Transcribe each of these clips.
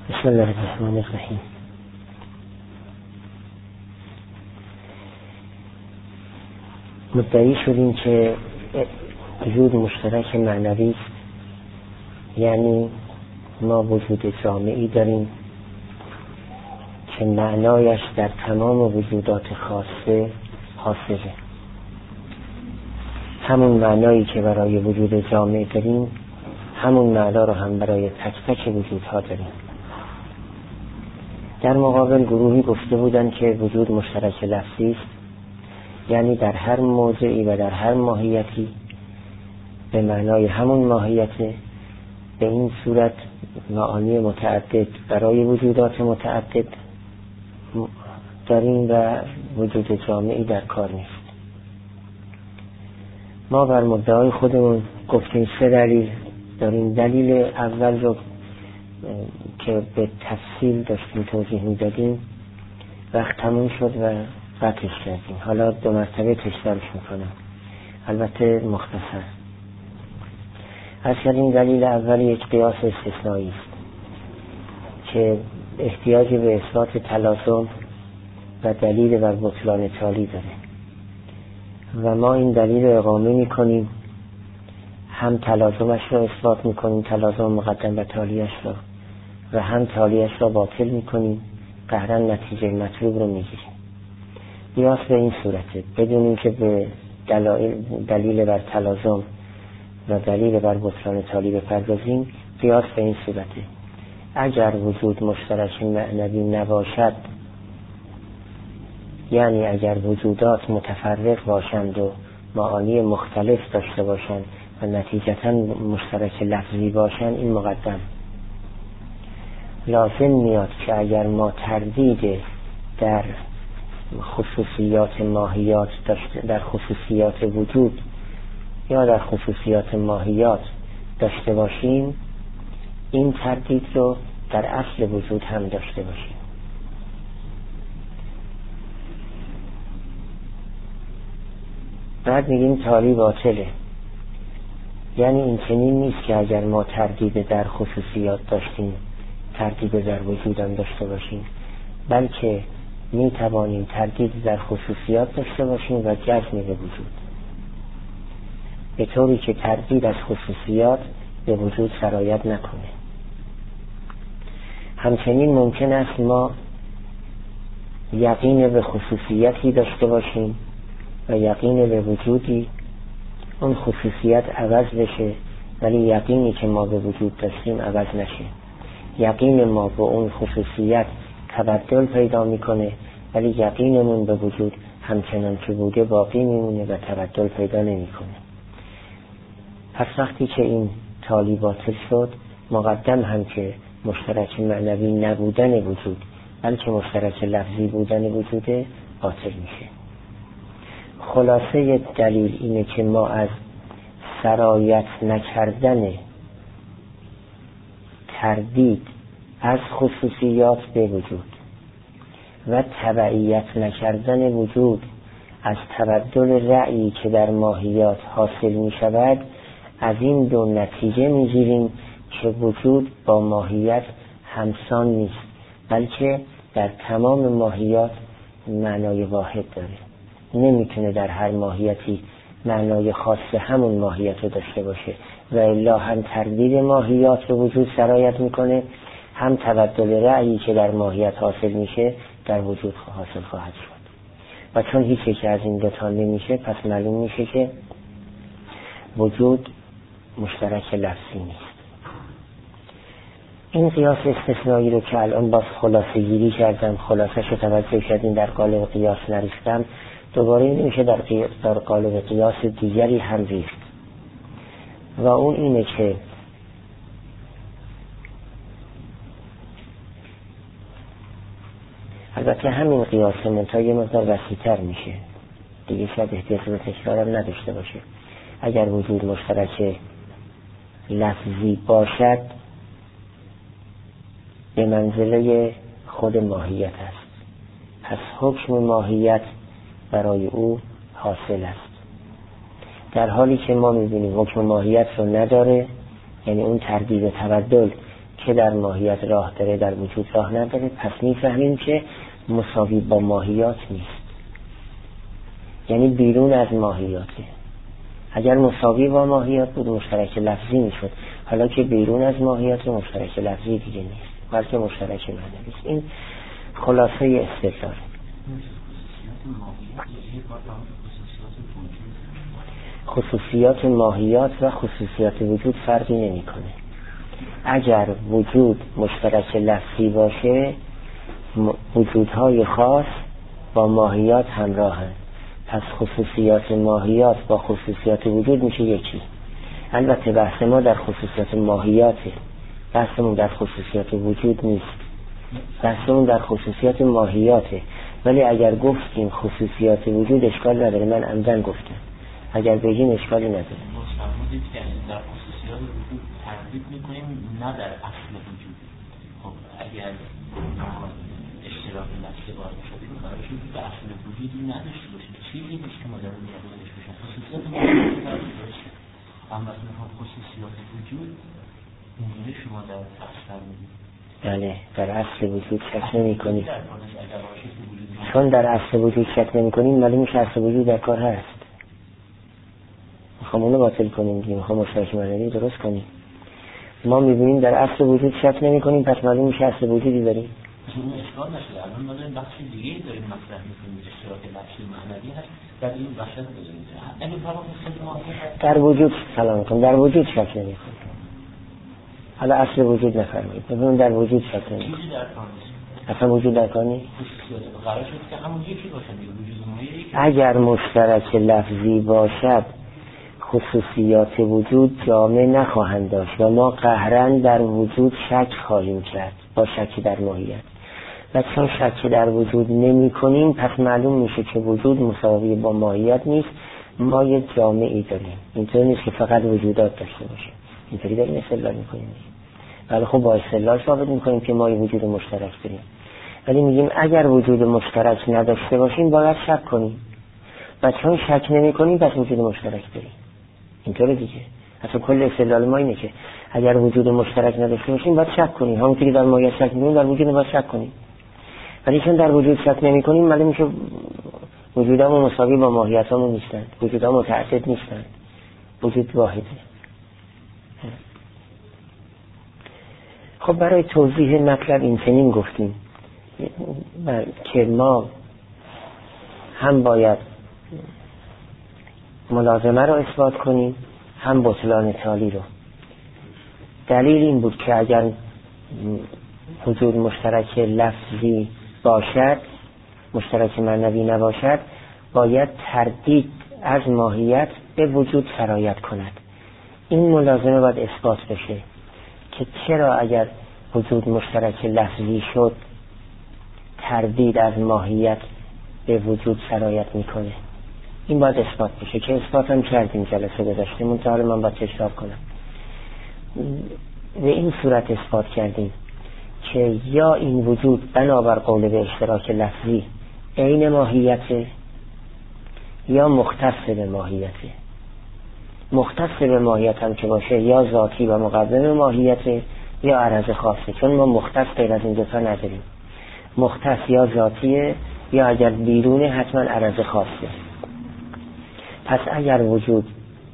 بسم الله الرحمن الرحیم. مدعی شدیم که وجود مشترک معنوی است، یعنی ما وجود جامعی داریم که معنایش در تمام وجودات خاصه حاصله. همون معنایی که برای وجود جامع داریم همون معنا رو هم برای تک تک وجودها داریم. در مقابل گروهی گفته بودند که وجود مشترک لفظی است، یعنی در هر موضعی و در هر ماهیتی به معنای همون ماهیته. به این صورت معانی متعدد برای وجودات متعدد داریم و وجود جامعی در کار نیست. ما بر مدعای خودمون گفتیم 3 دلیل داریم. دلیل اول رو که به تفصیل داشتیم توضیح میدادیم وقت تموم شد و قطعش کردیم. حالا 2 مرتبه تکرارش میکنم، البته مختصر. این دلیل اول یک قیاس استثنایی است که احتیاج به اثبات تلازم و دلیل بر بطلان تالی داره و ما این دلیل رو اقامه میکنیم، هم تلازمش رو اثبات میکنیم، تلازم مقدم و تالیش رو، و هم تالیش رو باطل میکنیم، قهرا نتیجه مطلوب رو میگیریم. قیاس به این صورته، بدون اینکه به دلیل بر تلازم و دلیل بر بطلان تالی بپردازیم. قیاس به این صورته: اگر وجود مشترک معنوی نباشد، یعنی اگر وجودات متفرق باشند و معانی مختلف داشته باشند و نتیجتا مشترک لفظی باشند، این مقدم. لازم میاد که اگر ما تردید در خصوصیات ماهیات در خصوصیات وجود یا در خصوصیات ماهیات داشته باشیم، این تردید رو در اصل وجود هم داشته باشیم. بعد میگیم تالی باطله، یعنی این چنین نیست که اگر ما تردید در خصوصیات داشتیم تردید در وجود هم داشته باشیم، بلکه می توانیم تردید در خصوصیات داشته باشیم و جزم به وجود، به طوری که تردید از خصوصیات به وجود سرایت نکنه. همچنین ممکن است ما یقین به خصوصیتی داشته باشیم و یقین به وجودی، اون خصوصیت عوض بشه ولی یقینی که ما به وجود داشتیم عوض نشه. یقین ما به اون خصوصیت تبدل پیدا میکنه ولی یقینمون به وجود همچنان که بوده باقی میمونه و تبدل پیدا نمیکنه. پس وقتی که این تالی باطل شد، مقدم هم که مشترک معنوی نبودن وجود بلکه مشترک لفظی بودن وجوده باطل میشه. خلاصه دلیل اینه که ما از سرایت نکردن تردید از خصوصیات به وجود و تبعیت نکردن وجود از تبدل رأیی که در ماهیات حاصل می شود، از این 2 نتیجه می گیریم که وجود با ماهیت همسان نیست، بلکه در تمام ماهیات معنای واحد داره. نمیتونه در هر ماهیتی معنای خاص همون ماهیت رو داشته باشه و الا هم تردید ماهیات به وجود سرایت میکنه، هم تبدل رأیی که در ماهیت حاصل میشه در وجود حاصل خواهد شد. و چون هیچ یک از این 2 تا نمیشه، پس معلوم میشه که وجود مشترک لفظی نیست. این قیاس استثنایی رو که الان باز خلاصه گیری کردم، خلاصش رو توجه کردیم در قالب قیاس نریختم، دوباره این میشه در قالب قیاس دیگری هم ریخت، و اون اینه که البته همین قیاس منتها یه مقدار وسیع‌تر میشه دیگه، شاید احتیاج به تکرارم نداشته باشه. اگر وجود مشترک لفظی باشد به منزله خود ماهیت است، پس حکم ماهیت برای او حاصل است. در حالی که ما می‌بینیم حکم ماهیت رو نداره، یعنی اون تردید و تبدل که در ماهیت راه داره در وجود راه نداره، پس میفهمیم که مساوی با ماهیات نیست، یعنی بیرون از ماهیاته. اگر مساوی با ماهیات بود مشترک لفظی میشد، حالا که بیرون از ماهیات مشترک لفظی دیگه نیست، بلکه مشترک معنوی است. این خلاصه استدلال. خصوصیات ماهیات و خصوصیات وجود فرقی نمیکنه. اگر وجود مشترک لفظی باشه وجودهای خاص با ماهیات همراهند، پس خصوصیات ماهیات با خصوصیات وجود میشه یکی. البته بحث ما در خصوصیات ماهیاته، بحثمون در خصوصیات وجود نیست، بحثمون در خصوصیات ماهیاته. ولی اگر گفتیم خصوصیات وجود اشکال نداره، من عمدن گفتم، اگر بگیم اشکالی نداره. مستمدید که در خصوصیات وجود تردید میکنیم نه در اصل وجود. خب اگر اشتراک لفظی وارد شده کارش به اصل وجودی نداشته باشیم، چیزی نیست که ما در اون موردش بشیم. خصوصیات وجود داشته، اما مثلا خصوصیات وجود اینجوری شما در اصل میدید. بله، در اصل وجود شک نمی کنیم، چون در اصل وجود شک نمی کنیم معلوم میشه اصل وجود در کار هست. میخوام اونو باطل کنیم دیگه، میخوام مشترک معنوی درست کنیم. ما میبینیم در اصل وجود شک نمی کنیم، پس معلوم میشه اصل وجودی داریم. اون اشکال نشده، الان ما داریم بخش دیگه داریم مطرح میکنیم، اشتراک لفظی معنوی هست در این بخش داریم. اگه در وجود سلام کنم، در وجود شک نمی کنیم. حالا اصل وجود نفرمایید، ببینیم در وجود شک نمی کنیم. اصلا وجود در کار نیست. قرار شد که همون یکی باشه دیگه، وجود ما یکی. اگر مشترک لفظی باشد خصوصیات وجود جامع نخواهند داشت و ما قهرن در وجود شک خواهیم کرد با شک در ماهیت. و چون شک در وجود نمی کنیم پس معلوم میشه که وجود مساوی با ماهیت نیست، ما یک جامعی داریم. اینطور نیست که فقط وجودات داشته باشه، اینطوری داریم استدلال میکنیم. ولی خب با استدلال ثابت میکنیم که ما یک وجود مشترک داریم. ولی میگیم اگر وجود مشترک نداشته باشیم باید شک کنیم، و چون شک نمی کنیم پس وجود مشترک داریم. اینطوره دیگه. اصلا کل استدلال ما اینه که اگر وجود مشترک نداشته باشیم باید شک کنیم، همونطوری که در ماهیت شک می‌کنیم در وجود باید شک کنیم. ولی چون در وجود شک نمی‌کنیم معلوم میشه وجودامون مساوی با ماهیتامون نیستن، وجودها متعدد نیستن، وجود واحده. خب برای توضیح مطلب این چنین گفتیم که ما هم باید ملازمه رو اثبات کنیم هم بطلان تالی رو. دلیل این بود که اگر وجود مشترک لفظی باشد مشترک معنوی نباشد باید تردید از ماهیت به وجود سرایت کند. این ملازمه باید اثبات بشه که چرا اگر وجود مشترک لفظی شد تردید از ماهیت به وجود سرایت میکنه. این باید اثبات بشه که اثبات هم کردیم جلسه گذشته، منتها من باید تکرار کنم. به این صورت اثبات کردیم که یا این وجود بنابر قول به اشتراک لفظی عین ماهیته یا مختص به ماهیته. مختص به ماهیت هم که باشه یا ذاتی و مقدم ماهیته یا عرض خاصه، چون ما مختص غیر از این دوتا نداریم. مختص یا ذاتیه یا اگر بیرونه حتما عرض خاصه. پس اگر وجود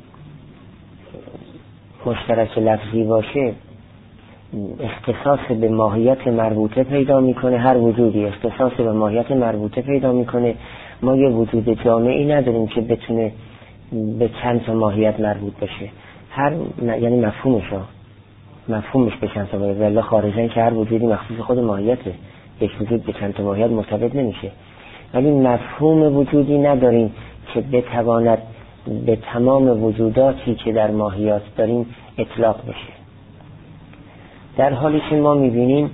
مشترک لفظی باشه اختصاص به ماهیت مربوطه پیدا میکنه، هر وجودی اختصاص به ماهیت مربوطه پیدا میکنه. ما یه وجود جامعی نداریم که بتونه به چند تا ماهیت مربوط بشه. یعنی مفهومش به چند تا ماهیت، ولی خارجاً که هر وجودی مخصوص خود ماهیته، یک وجود به چند تا ماهیت مرتبط نمیشه. ولی مفهوم وجودی نداریم که بتواند به تمام وجوداتی که در ماهیات داریم اطلاق بشه. در حالی که ما میبینیم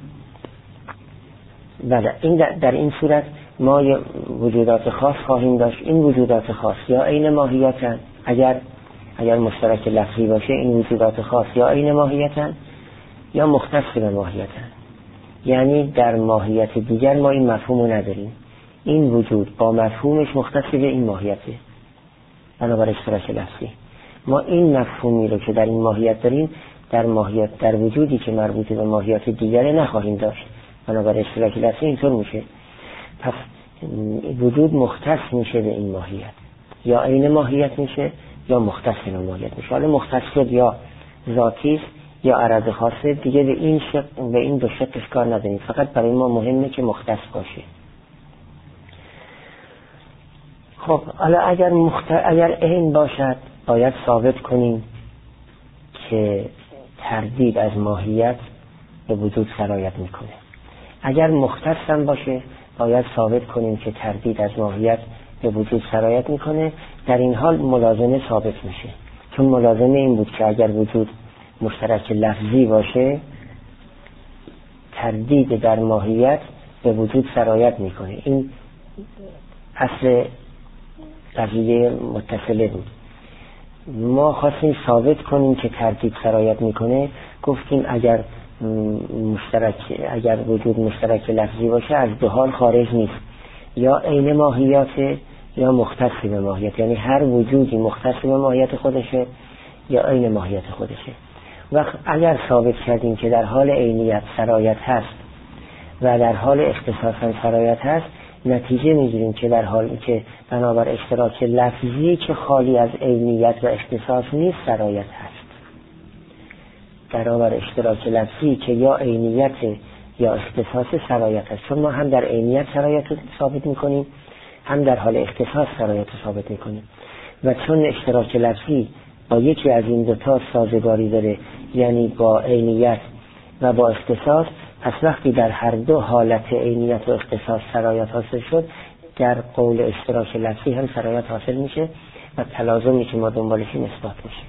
در این صورت ما وجودات خاص خواهیم داشت. این وجودات خاص یا عین ماهیتن، اگر مشترک لفظی باشه این وجودات خاص یا عین ماهیتن یا مختص به ماهیتن. یعنی در ماهیت دیگر ما این مفهومو نداریم، این وجود با مفهومش مختص به این ماهیته بنابر اشتراک لفظی. ما این مفهومی رو که در این ماهیت داریم در ماهیت، در وجودی که مربوط به ماهیات دیگره نخواهیم داشت. بنابراین اشتراک لفظی اینطور میشه. پس وجود مختص میشه به این ماهیت، یا عین ماهیت میشه یا مختص به ماهیت میشه. حالا مختص شد یا ذاتی است یا عرض خاصه، دیگه به این دو شقش کار نداریم. فقط برای ما مهمه که مختص باشه. خب حالا اگر عین باشد باید ثابت کنیم که تردید از ماهیت به وجود سرایت میکنه. اگر مختص هم باشه باید ثابت کنیم که تردید از ماهیت به وجود سرایت میکنه. در این حال ملازمه ثابت میشه، چون ملازمه این بود که اگر وجود مشترک لفظی باشه تردید در ماهیت به وجود سرایت میکنه. این اصل قضیه متصله بود. ما خواستیم ثابت کنیم که تردید سرایت میکنه. گفتیم اگر وجود مشترک لفظی باشه از دو حال خارج نیست، یا عین ماهیت یا مختص به ماهیت، یعنی هر وجودی مختص به ماهیت خودشه یا عین ماهیت خودشه. و اگر ثابت کردیم که در حال عینیت سرایت هست و در حال اختصاص هم سرایت هست، نتیجه میگیریم که در حالی که بنابر اشتراک لفظی که خالی از عینیت و اختصاص نیست سرایت هست، بنابر اشتراک لفظی که یا عینیت یا اختصاص سرایت هست. چون ما هم در عینیت سرایت رو ثابت میکنیم هم در حال اختصاص سرایت رو ثابت میکنیم. و چون اشتراک لفظی با یکی از این دوتا سازگاری داره، یعنی با عینیت و با اختصاص، پس وقتی در هر دو حالت عینیت و اختصاص سرایت حاصل شد، در قول اشتراک لفظی هم سرایت حاصل میشه و تلازمی که ما دنبالشیم اثبات میشه.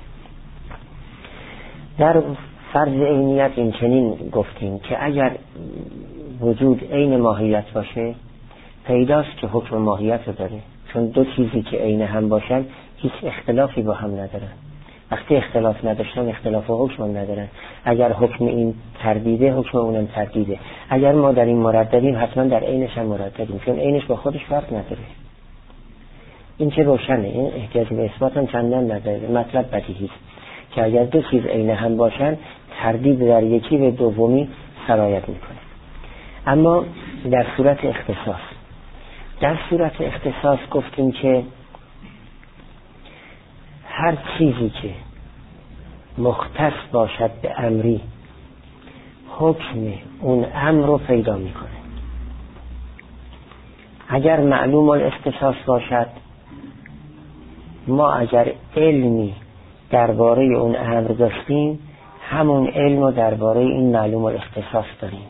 در فرض عینیت این چنین گفتیم که اگر وجود عین ماهیت باشه پیداست که حکم ماهیت رو داره، چون دو چیزی که عین هم باشن هیچ اختلافی با هم ندارن. وقتی اختلاف نداشتن اختلاف و حکم هم ندارن. اگر حکم این تردیده حکم اونم تردیده. اگر ما در این مرددیم حتما در عینش هم مرددیم، چون عینش با خودش فرق نداره. این چه روشنه، این احتیاج به اثبات هم چندان نداره. مطلب بدیهی است که اگر دو چیز عین هم باشن تردید در یکی به دومی سرایت میکنه. اما در صورت اختصاص گفتیم که هر چیزی که مختص باشد به امری حکم اون امر رو پیدا میکنه. اگر معلوم الاختصاص باشد، ما اگر علمی درباره اون امر داشتیم همون علم رو درباره این معلوم الاختصاص داریم.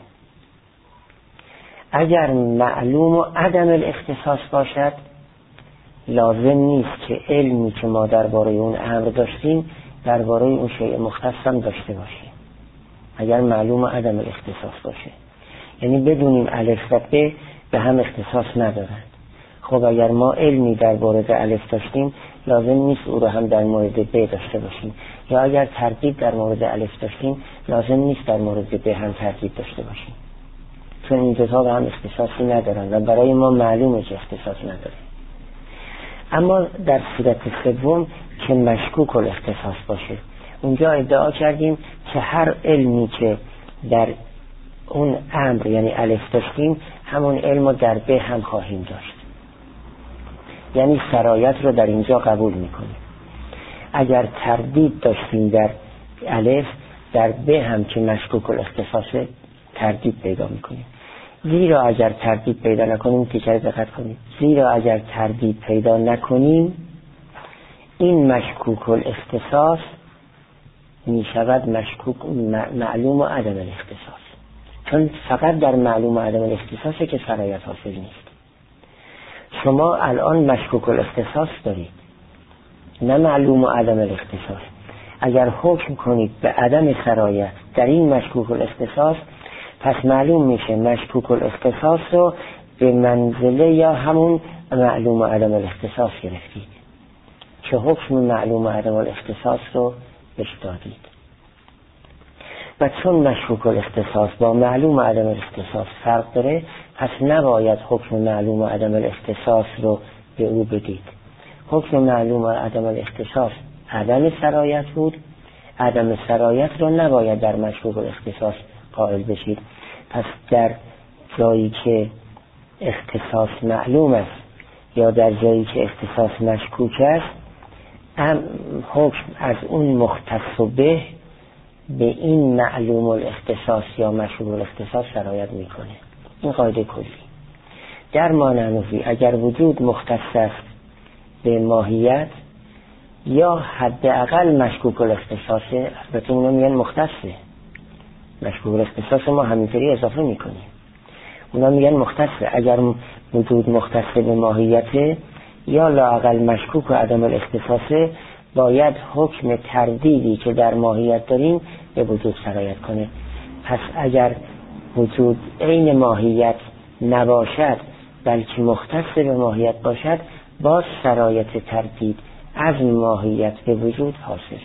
اگر معلوم و عدم الاختصاص باشد لازم نیست که علمی که ما درباره اون امر داشتیم درباره اون شیء مختص هم داشته باشیم. اگر معلوم و عدم الاختصاص باشه، یعنی بدونیم الف و ب به هم اختصاص ندارند. خب اگر ما علمی درباره الف داشتیم لازم نیست او رو هم در مورد ب داشته باشیم، یا اگر تردید در مورد الف داشتیم لازم نیست در مورد ب هم تردید داشته باشیم، چون این دوتا به هم اختصاصی ندارن و برای ما معلومه که اختصاص نداره. اما در صورت سوم که مشکوک الاختصاص باشه، اونجا ادعا کردیم که هر علمی که در اون امر یعنی الف داشتیم همون علم رو در ب هم خواهیم داشت، یعنی سرایت رو در اینجا قبول میکنیم. اگر تردید داشتیم در الف، در ب هم که مشکوک الاختصاص تردید پیدا میکنیم. زیرا اگر تردید پیدا نکنیم، تیکر دقت کنیم، زیرا اگر تردید پیدا نکنیم این مشکوک الاختصاص میشود معلوم و عدم الاختصاص، چون فقط در معلوم و عدم الاختصاصه که سرایت حاصل نیست. شما الان مشکوک الاختصاص دارید، نه معلوم و عدم الاختصاص. اگر حکم کنید به عدم سرایت در این مشکوک الاختصاص، پس معلوم میشه مشکوک الاختصاص رو به منزله یا همون معلوم و عدم الاختصاص گرفتید که حکم معلوم و عدم الاختصاص رو بهش دادید. و چون مشکوک الاختصاص با معلوم و عدم الاختصاص فرق داره، پس نباید حکم معلوم و عدم الاختصاص رو به او بدید. حکم معلوم و عدم الاختصاص عدم سرایت بود، عدم سرایت رو نباید در مشکوک الاختصاص قائل بشید. پس در جایی که اختصاص معلوم است یا در جایی که اختصاص مشکوک است، حکم از اون مختص به این معلوم الاختصاص یا مشکوک الاختصاص سرایت میکنه. این قاعده کلی. در مانعنوی اگر وجود مختص است به ماهیت یا حداقل مشکوک الاختصاصه، البته اونا میگن مختصه، مشکوک الاختصاص ما همینطوری اضافه میکنیم، اونا میگن مختصه. اگر وجود مختص به ماهیت یا لااقل مشکوک و عدم الاختصاصه، باید حکم تردیدی که در ماهیت داریم به وجود سرایت کنه. پس اگر وجود عین ماهیت نباشد بلکه مختص به ماهیت باشد، باز سرایت تردید از ماهیت به وجود حاصله.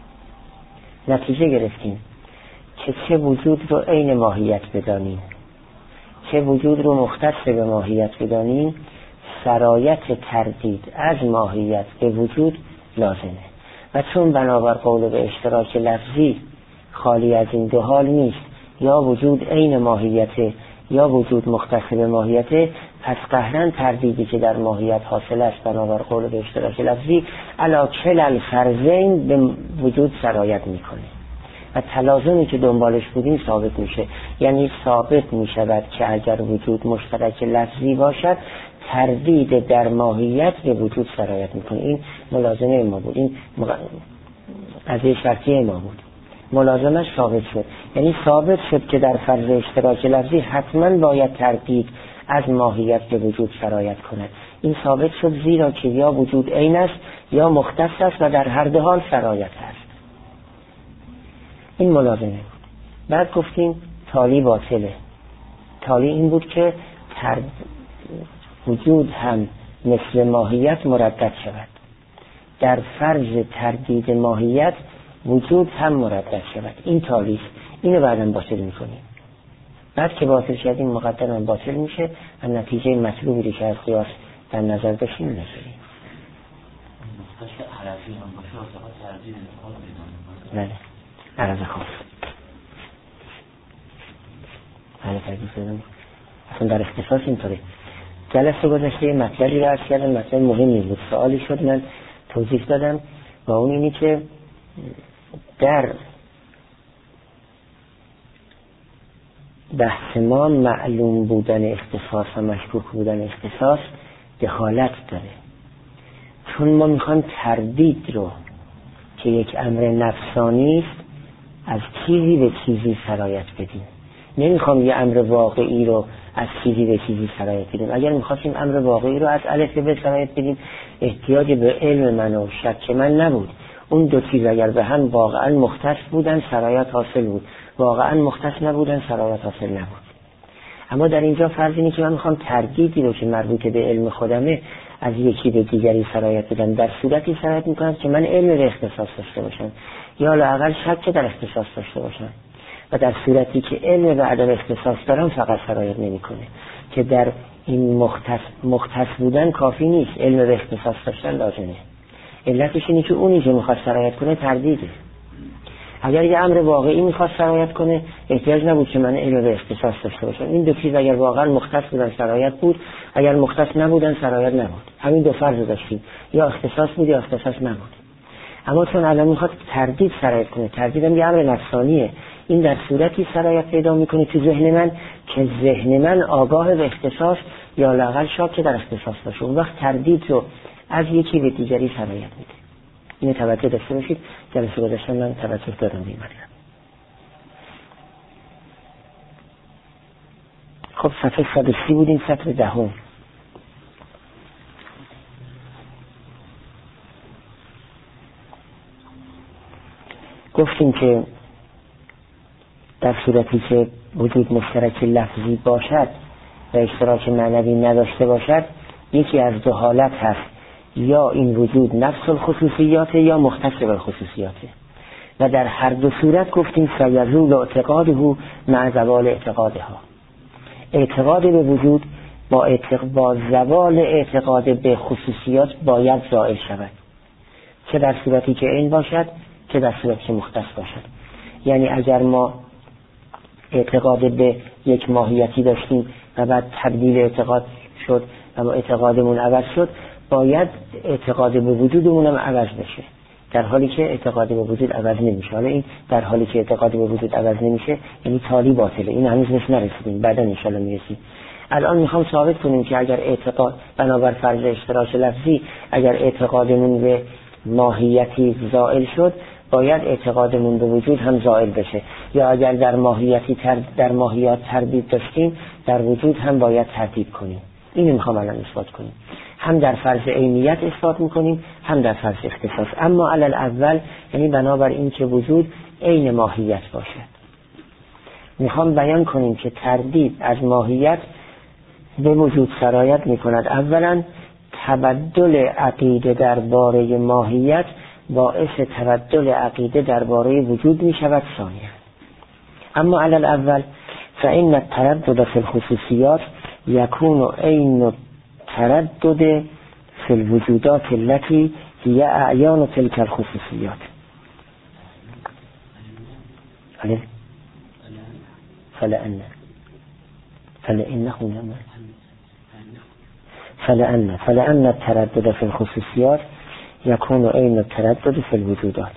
نتیجه گرفتیم که چه وجود رو عین ماهیت بدانیم، چه وجود رو مختص به ماهیت بدانیم، سرایت تردید از ماهیت به وجود لازمه. و چون بنابر قول به اشتراک لفظی خالی از این دو حال نیست، یا وجود عین ماهیت یا وجود مختص به ماهیت، پس قهرن تردیدی که در ماهیت حاصل است بنابر قول به اشتراک لفظی علا کل الفرضین به وجود سرایت میکنه و تلازمی که دنبالش بودیم ثابت میشه. یعنی ثابت میشود که اگر وجود مشترک لفظی باشد، تردید در ماهیت به وجود سرایت میکنه. این ملازمه ما بود، این قضیه شرطی ما بود، ملازمش ثابت شد. یعنی ثابت شد که در فرض اشتراک لفظی حتما باید تردید از ماهیت به وجود سرایت کند. این ثابت شد زیرا که یا وجود عین است یا مختص است و در هر دو حال سرایت است. این ملازمه بود. بعد گفتیم تالی باطله. تالی این بود که وجود هم مثل ماهیت مردد شود. در فرض تردید ماهیت وجود هم مردد شود. این تالیست. اینو بعداً باطل میکنیم. بعد که باطل شد این مقدماً باطل میشه و نتیجه مطلوبی که از قیاس در نظر داشتیم نشدیم. مختص عرضی هم باشه آزاقات تردید انتقال بله، عرض خاص. بله تردید شدیم. اصلا در اختصاص اینطوره. جلسه گذشته مطلبی رو عرض کردم، مطلب مهمی بود. سوالی شد من توضیح دادم و اون اینی که در بحث ما معلوم بودن اختصاص و مشکوک بودن اختصاص دخالت داره، چون ما میخوایم تردید رو که یک امر نفسانی است از چیزی به چیزی سرایت بدیم. نمیخوام یه امر واقعی رو از چیزی به چیزی سرایت بدیم. اگر میخواستیم امر واقعی رو از الف به سرایت بدیم، احتیاج به علم من و شک من نبود. اون دو چیز اگر به هم واقعا مختص بودن سرایت حاصل بود، واقعا مختص نبودن سرایت حاصل نبود. اما در اینجا فرض اینه که من میخوام تردیدی رو که مربوط به علم خودمه از یکی به دیگری سرایت بدم. در صورتی سرایت میکنم که من علم به اختصاص داشته باشم یا لااقل شک در اختصاص داشته باشم، و در صورتی که علم به عدم اختصاص دارم فقط سرایت نمیکنه. که در این مختص بودن کافی نیست، علم به اختصاص داشتن لازمه. علتش اینه که اونی که میخواد سرایت کنه تردیده. اگر یه امر واقعی میخواد سرایت کنه، احتیاج نبود که من علم به اختصاص داشته باشم. این دو چیز اگر واقعا مختص بودن سرایت بود، اگر مختص نبودن سرایت نبود. همین دو فرض داشتیم، یا اختصاص بود یا اختصاص نبود. اما چون الان میخواد تردید سرایت کنه، تردید هم یه امر نفسانیه، این در صورتی سرایت پیدا میکنه تو ذهن من که ذهن من آگاه به اختصاص یا لااقل شاک در اختصاص باشه. اون وقت تردید رو از یکی به دیگری سرایت میده. اینو توجه داشته باشید. جلسه گذشته من توجه دادم به این مطلب. خب صفحه 130 بودیم، سطر 10. گفتیم که در صورتی که وجود مشترک لفظی باشد و اشتراک معنوی نداشته باشد، یکی از دو حالت هست: یا این وجود نفس الخصوصیات یا مختص بالخصوصیاته. و در هر دو صورت گفتیم سیزول اعتقاده مع زوال اعتقادها. اعتقاد به وجود با زوال اعتقاد به خصوصیات باید زائل شود، چه در صورتی که این باشد که در صورت که مختص باشد. یعنی اگر ما اعتقاد به یک ماهیتی داشتیم و بعد تبدیل اعتقاد شد و ما اعتقادمون عوض شد، باید اعتقاد به وجودمون هم عوض بشه، در حالی که اعتقاد به وجود عوض نمیشه. حالا این در حالی که اعتقاد به وجود عوض نمیشه یعنی تالی باطله، این هنوز بهش نرسیدیم، بعدا ان شاء الله میرسیم. الان میخوام ثابت کنیم که اگر اعتقاد بنابر فرض اشتراک لفظی، اگر اعتقادمون به ماهیتی زائل شد، باید اعتقادمون به وجود هم زائل بشه، یا اگر در ماهیات تردید داشتیم، در وجود هم باید تردید کنیم. اینو میخوام الان اثبات کنیم، هم در فرض عینیت اثبات میکنیم، هم در فرض اختصاص. اما علل اول یعنی بنابر این که وجود عین ماهیت باشد. میخوام بیان کنیم که تردید از ماهیت به وجود سرایت میکند. اولا تبدل عقیده درباره ماهیت باعث تبدل عقیده درباره وجود میشود. ثانیا اما علل اول فإن التردد في الخصوصیات یکون عین تردد في الوجودات التي هي اعیان تلك الخصوصیات. فلأن التردد في الخصوصيات يكون عين التردد في الوجودات.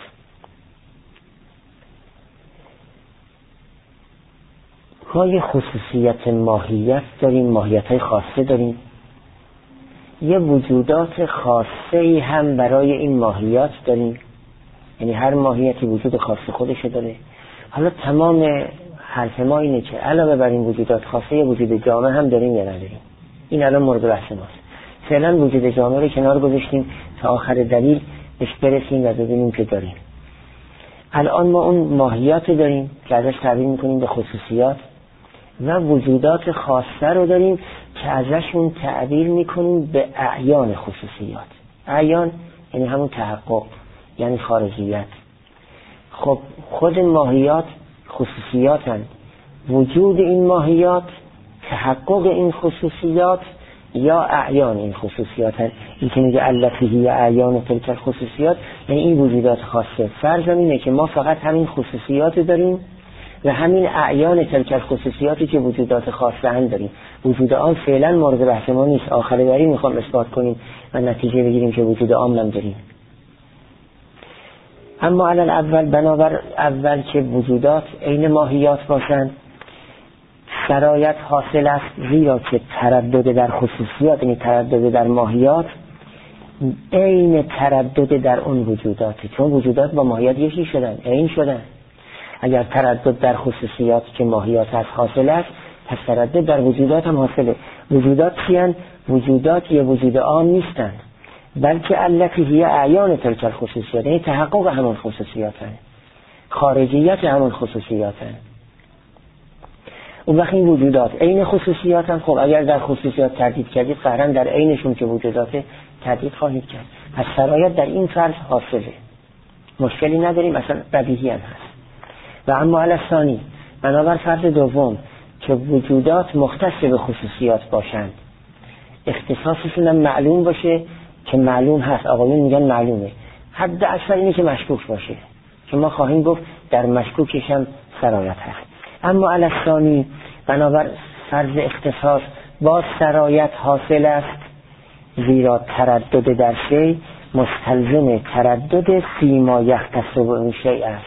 ما یه خصوصیت ماهیت داریم، ماهیت های خاصه داریم، یه وجودات خاصه هم برای این ماهیات داریم، یعنی هر ماهیتی وجود خاص خودش داره. حالا تمام حرف ما اینه که علاوه بر این وجودات خاصه یه وجود جامع هم داریم یا نداریم. این الان مورد بحث ماست. فعلا وجود جامع رو کنار گذاشتیم تا آخر دلیل بهش برسیم و ببینیم که داریم. الان ما اون ماهیات داریم که ازش تعبیر میکنیم به خصوصیات، و وجودات خاصه رو داریم که ازشون تعبیر میکنیم به اعیان خصوصیات. اعیان یعنی همون تحقق، یعنی خارجیت. خب خود ماهیات خصوصیاتن، وجود این ماهیات تحقق این خصوصیات یا اعیان این خصوصیاتن. این که میگه التی هی اعیان تلک الخصوصیات یعنی این وجودات خاصه. فرضم اینه که ما فقط همین خصوصیات داریم و همین اعیان تلک الخصوصیاتی که وجودات خاصه هم داریم. وجود عام فعلا مورد بحث ما نیست، آخر داری میخوام اثبات کنیم و نتیجه بگیریم که وجود عام هم داریم. اما علل اول بنابر اول که وجودات عین ماهیات باشند سرایت حاصل است، زیرا که تردد در خصوصیات یعنی تردد در ماهیات عین تردد در اون وجودات، چون وجودات با ماهیات یکی شدن، عین شدن. اگر تردد در خصوصیات که ماهیات هست حاصل است، پس تردد در وجودات هم حاصله. وجودات چیان؟ وجودات یه وجود عام نیستند، بلکه التی هی اعیان تلک الخصوصیات یعنی تحقق همون خصوصیات هست، خارجیت همون خصوصیات هست. اون وقت این وجودات عین خصوصیات هم، خب اگر در خصوصیات تردید کردید قهرا در عینشون که وجودات تردید خواهید کرد. پس سرایت در این فرض حاصله، مشکلی نداریم، اصلا بدیهی هم هست. و اما علی ثانی بنابر فرض دوم که وجودات مختص به خصوصیات باشند، اختصاصشون هم معلوم باشه که معلوم هست، آقایون میگن معلومه، حد اکثر اینه که مشکوک باشه، که ما خواهیم گفت در مشکوکش هم سرایت هست. اما علی ثانی بنابر فرض اختصاص با سرایت حاصل است، زیرا تردد در شی مستلزم تردد فیما یختص به شی است.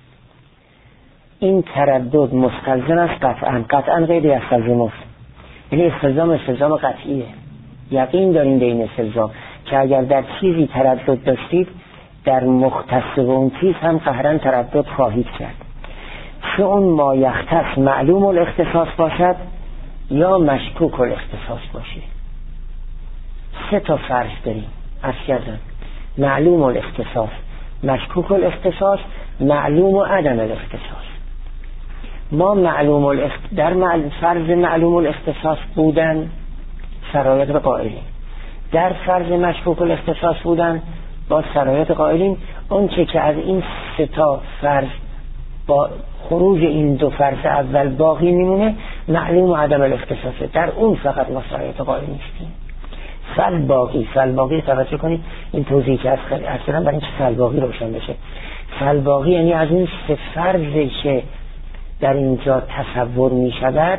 این تردد مستلزم است قطعا غیر یستلزم است، یعنی استلزام قطعیه، یقین داریم به این استلزام که اگر در چیزی تردد داشتید در مختص به اون چیز هم قهرن تردد خواهید کرد، چه اون ما یختص معلوم الاختصاص باشد یا مشکوک الاختصاص باشه. سه تا فرض داریم عرض کردم: معلوم الاختصاص، مشکوک الاختصاص، معلوم و عدم الاختصاص. ما در فرض معلوم الاختصاص بودن سرایت به قائلین، در فرض مشکوک الاختصاص بودن با سرایت قائلین. اون که از این سه تا فرض با خروج این دو فرض اول باقی میمونه معلوم و عدم الاختصاصه، در اون فقط ما سرایت قائل نیستیم. فالباقی توجه کنید این توضیحی که اصلا برای اینکه فالباقی روشن بشه. فالباقی یعنی از این سه فرضی که در اینجا تصور می شود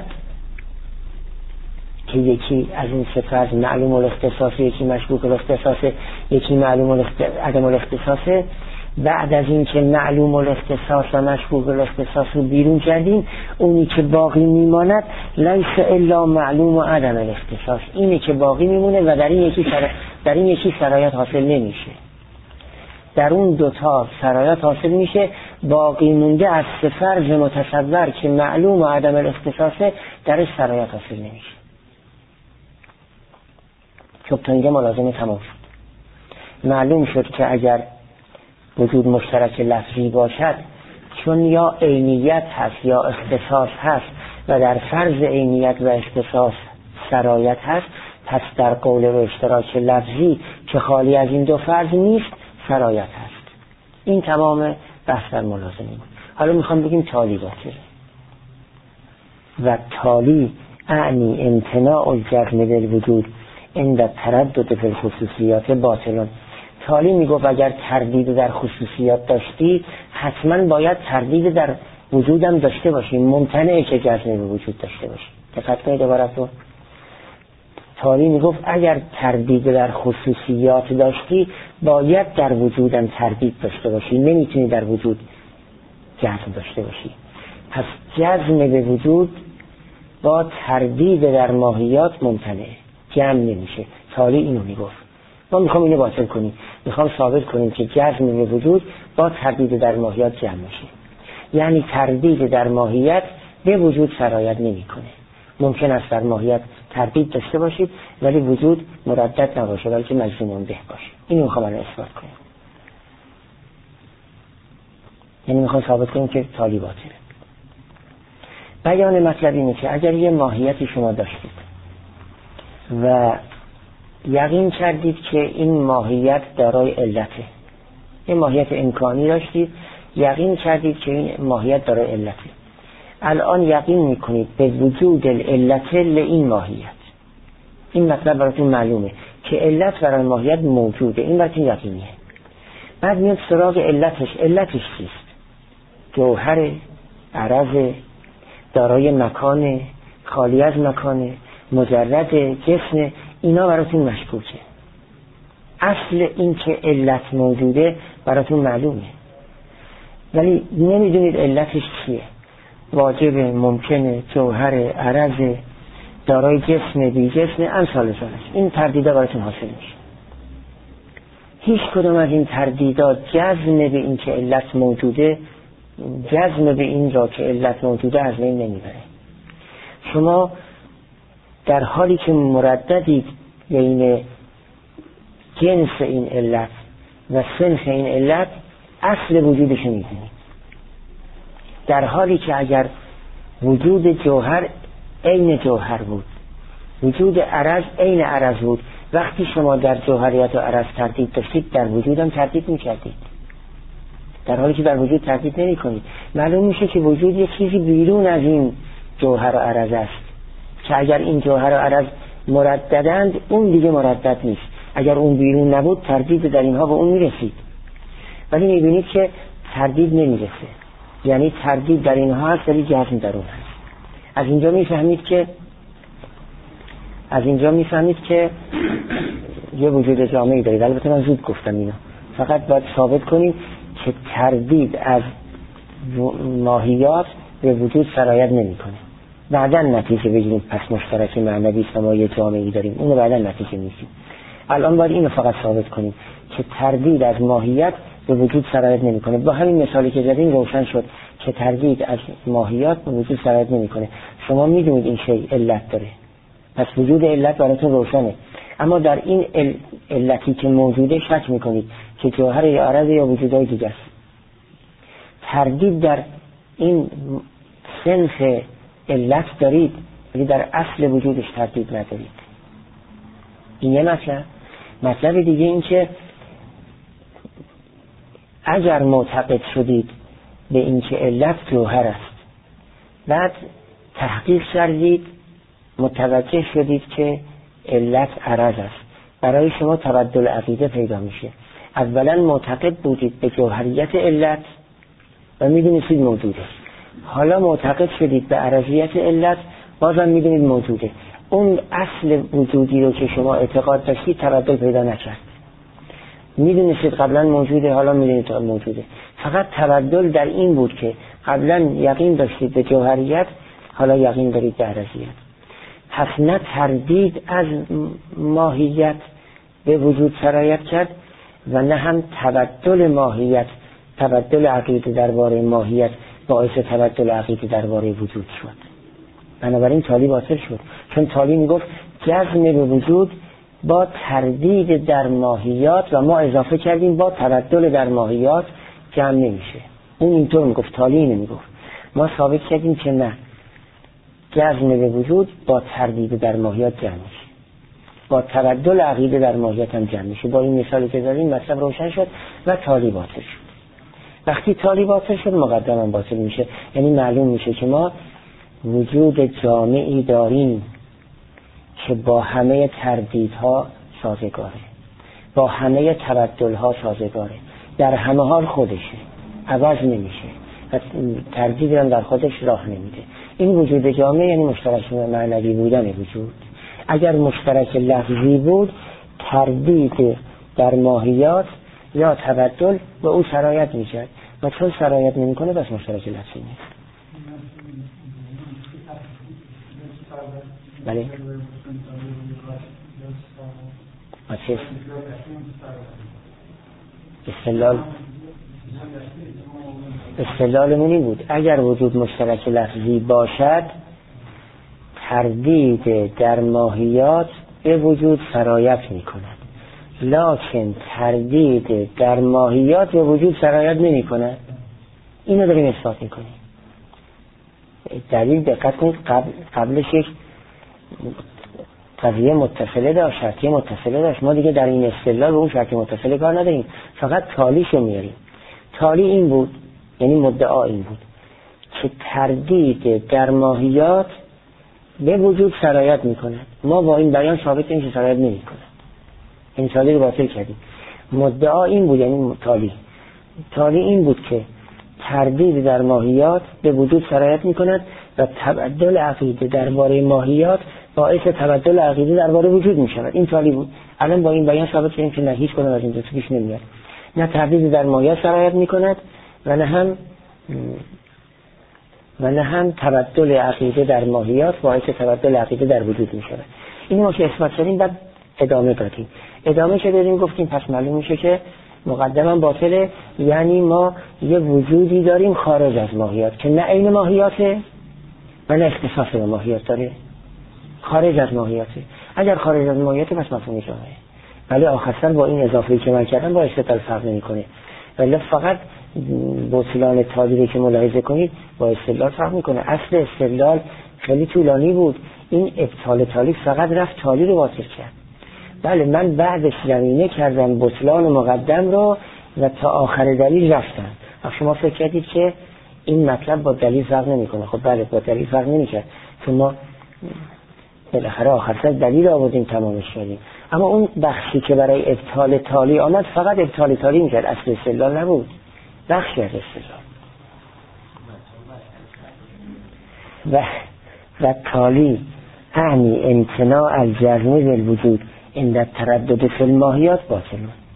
که یکی از این سه فرض معلوم الاختصاص، یکی مشکوک الاختصاص، یکی معلوم عدم الاختصاص. بعد از این که معلوم الاختصاص و مشکوک الاختصاص رو بیرون کردیم، اونی که باقی میماند لیس الا معلوم و عدم الاختصاص، اینه که باقی میمونه و در این یکی سرایت حاصل نمیشه. در اون دوتا سرایت حاصل میشه، باقی مونده از سه فرض متصور که معلوم و عدم الاختصاص درش سرایت حاصل نمیشه. خب تا اینجا ملازمه تمام شد. معلوم شد که اگر وجود مشترک لفظی باشد، چون یا عینیت هست یا اختصاص هست و در فرض عینیت و اختصاص سرایت هست، پس در قول و اشتراک لفظی که خالی از این دو فرض نیست سرایت هست. این تمام بحث در ملازمه بود. حالا میخوام بگیم تالی باطل و تالی اعنی امتناع الجزم بالوجود عند تردد فی الخصوصیات باطلون. تالی میگفت اگر تردید در خصوصیات داشتی حتما باید تردید در وجودم داشته باشی، ممتنعه که جزم به وجود داشته باشی. دقت کنید عبارتو. تالی میگفت اگر تردید در خصوصیات داشتی باید در وجودم تردید داشته باشی، نمیتونی در وجود جزم داشته باشی. پس جزم به وجود با تردید در ماهیات ممتنعه، جمع نمیشه. تالی اینو میگفت. ما میخوام اینو باطل کنیم، میخوام ثابت کنیم که جزم به وجود با تردید در ماهیات جمع میشه. یعنی تردید در ماهیت به وجود سرایت نمیکنه. ممکن است در ماهیت تردید داشته باشید ولی وجود مردد نباشه بلکه مجزوم به باشه. اینو میخوام الان اثبات کنیم. یعنی میخوام ثابت کنیم که تالی باطله. بیان مطلب اینه که اگر یه ماهیتی شما داشتید و یقین کردید که این ماهیت دارای علته، یه ماهیت امکانی داشتید، یقین کردید که این ماهیت دارای علته، الان یقین میکنید به وجود العلت این ماهیت. این مطلب براتون معلومه که علت برای ماهیت موجوده، این براتون یقینیه. بعد میاد سراغ علتش چیست؟ جوهر، عرض، دارای مکان، خالی از مکان، مجرد، جسم، اینا براتون مشکوکه. اصل این که علت موجوده براتون معلومه ولی نمیدونید علتش چیه. واجب، ممکنه، جوهر، عرض، دارای جسم، بی جسم، امثال ذالک. این تردیدا براتون حاصل میشه. هیچ کدوم از این تردیدا جزم به این که علت موجوده، جزم به این را که علت موجوده از بین نمیبره. شما در حالی که مرددید بین جنس این علت و صنف این علت، اصل وجودش میدونید. در حالی که اگر وجود جوهر عین جوهر بود، وجود عرض عین عرض بود، وقتی شما در جوهریت و عرض تردید داشتید در وجودم تردید میکردید، در حالی که در وجود تردید نمی کنید. معلوم میشه که وجود یک چیزی بیرون از این جوهر و عرض است که اگر این جوهر و عرض مرددند اون دیگه مردد نیست. اگر اون بیرون نبود تردید در اینها به اون میرسید، ولی میبینید که تردید نمیرسه. یعنی تردید در اینها هست ولی جزم در اون هست. از اینجا میفهمید که یه وجود جامعی دارید. البته من زود گفتم اینو، فقط باید ثابت کنیم که تردید از ماهیات به وجود سرایت نمیکنه. بعداً نتیجه بگیریم پس مشترک معنوی است و ما یه جامعی داریم، اونو بعداً نتیجه میگیریم. الان باید اینو فقط ثابت کنیم که تردید از ماهیت به وجود سرایت نمیکنه. با همین مثالی که زدیم روشن شد که تردید از ماهیات به وجود سرایت نمیکنه. شما میدونید این شی علت داره، پس وجود علت براتون روشنه. اما در این علتی که موجوده شک میکنید که جوهر یا عرض یا وجودهای دیگه است. تردید در این صنف علت دارید ولی در اصل وجودش تردید ندارید. این یه مطلب دیگه این که اگر معتقد شدید به این که علت جوهر است، بعد تحقیق کردید متوجه شدید که علت عرض است، برای شما تبدل عقیده پیدا میشه. اولا معتقد بودید به جوهریت علت و میدونید موجوده، حالا معتقد شدید به عرضیت علت، بازم میدونید موجوده. اون اصل وجودی رو که شما اعتقاد داشتید تبدل پیدا نکرد، میدونید قبلا موجوده، حالا میدونید موجوده. فقط تبدل در این بود که قبلا یقین داشتید به جوهریت، حالا یقین دارید به عرضیت. پس نه تردید از ماهیت به وجود سرایت کرد و نه هم تبدل ماهیت، تبدل عقیده درباره ماهیت باعث تبدل عقیده درباره وجود شد. بنابراین تالی باطل شد، چون تالی میگفت جزم به وجود با تردید در ماهیات و ما اضافه کردیم با تبدل در ماهیات جمع نمیشه. اون اینطور میگفت، تالی اینو میگفت. ما ثابت کردیم که نه، جزم به وجود با تردید در ماهیات جمع میشه، با تبدل عقیده در ماهیت هم جمع میشه. با این مثالی که داریم مطلب روشن شد و تالی باطل شد. وقتی تالی باطل شد مقدم هم باطل میشه، یعنی معلوم میشه که ما وجود جامعی داریم که با همه تردیدها سازگاره، با همه تبدلها سازگاره، در همه حال خودشه، عوض نمیشه و تردید هم در خودش راه نمیده. این وجود جامع یعنی مشترک معنوی بودن وجود. اگر مشترک لفظی بود تردید در ماهیات یا تبدل به او سرایت میشد و چون سرایت نمیکنه بس مشترک لفظی نیست. بله استدلالمون این بود اگر وجود مشترک لفظی باشد تردید در ماهیات به وجود سرایت می کند، لکن تردید در ماهیات به وجود سرایت نمی کند. اینو داریم اثبات می کنیم. دلیل دقت کنید، قبلش یک قضیه متصله داشت، شرطی متصله داشت. ما دیگه در این استدلال به اون شرطی متصله کار نداریم، فقط تالیشو میاریم. تالی این بود، یعنی مدعا این بود که تردید در ماهیات به وجود سرایت میکند. ما با این بیان ثابت نمیشه سرایت نمیکند، این تالی رو باطل کردیم. مدعا این بود، یعنی تالی این بود که تردید در ماهیات به وجود سرایت میکند و تبدل عقیده درباره ماهیات باعث تبدل عقیده درباره وجود میشود. این تالی بود. الان با این بیان ثابت کردیم که نه هیچ کدوم از این دو تا پیش نمیاد، نه تردید در ماهیات سرایت میکند و نه هم تبدل عقیده در ماهیات باعث تبدل عقیده در وجود میشود. این ما که اثبات کردیم بعد ادامه دادیم. ادامه که دادیم گفتیم پس معلوم میشه که مقدما باطله، یعنی ما یه وجودی داریم خارج از ماهیات که نه عین ماهیاته و نه اختصاص به ماهیات داره، خارج از ماهیاته. اگر خارج از ماهیاته پس مفهوم جامعه. ولی آخرسر با این اضافه‌ای که من کردم با استدلال فرق نمی‌کنه، ولی فقط بطلان تالی که ملاحظه کنید با استدلال فرق می‌کنه. اصل استدلال خیلی طولانی بود، این ابطال تالی فقط رفت تالی رو باطل کرد. بله من بعدش زمینه کردم بطلان مقدم رو و تا آخر دلیل رفتم. شما فکر کردید که این مطلب با دلیل فرق نمی‌کنه. خب بله با دلیل فرق نمی‌کنه، چون ما بالاخره آخر دلیل آوردیم تمامش کردیم. اما اون بخشی که برای ابطال تالی آمد فقط ابطال تالی میکرد، اصل استدلال نبود، بخشی از استدلال. و تالی اعنی امتناع الجزم بالوجود عند تردد فی الماهیات باطل.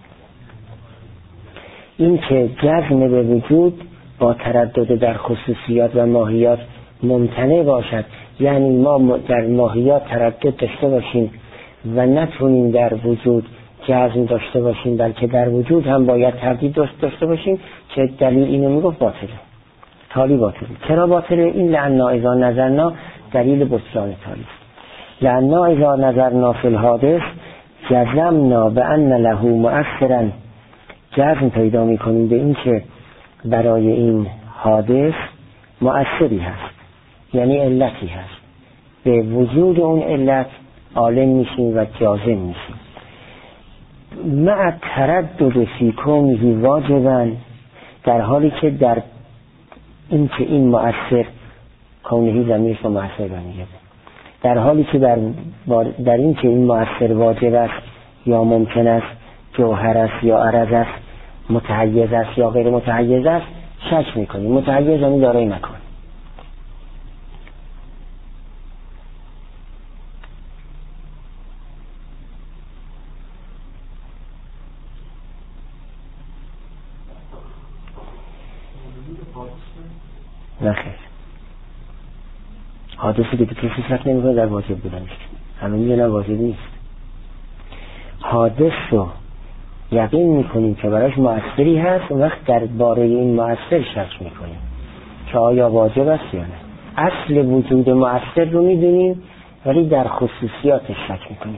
این که جزم به وجود با تردد در خصوصیات و ماهیات ممتنع باشد، یعنی ما در ماهیات تردد داشته باشیم و نتونیم در وجود جزم داشته باشیم، بلکه در وجود هم باید تردید داشته باشیم، که دلیل اینو میگفت باطله، تالی باطله. چرا باطله؟ این لعنا اذا نظرنا دلیل بطلان تالی. لعنا اذا نظرنا فی الحادث جزمنا بان له مؤثرا، جزم پیدا میکنیم به این که برای این حادث مؤثری هست، یعنی علتی هست. به وجود اون علت عالم میشیم و جازم میشیم. مع تردد فی کونه واجبا، در حالی که در این که این مؤثر کونهی ضمیرش رو مؤثر برمیگرده، در حالی که در این که این مؤثر واجب است، یا ممکن است جوهر است یا عرض است، متحیز است یا غیر متحیز است، شک میکنیم. متحیز یعنی دارای مکان. نخیر، حادثی که کسی شک نمیکنه در واجب بودنش، همه میدونن واجب نیست. حادث رو یقین میکنیم که براش مؤثری هست، اون وقت درباره این مؤثر شک میکنیم که آیا واجب است یا نه. اصل وجود مؤثر رو میدونیم ولی در خصوصیاتش شک میکنیم.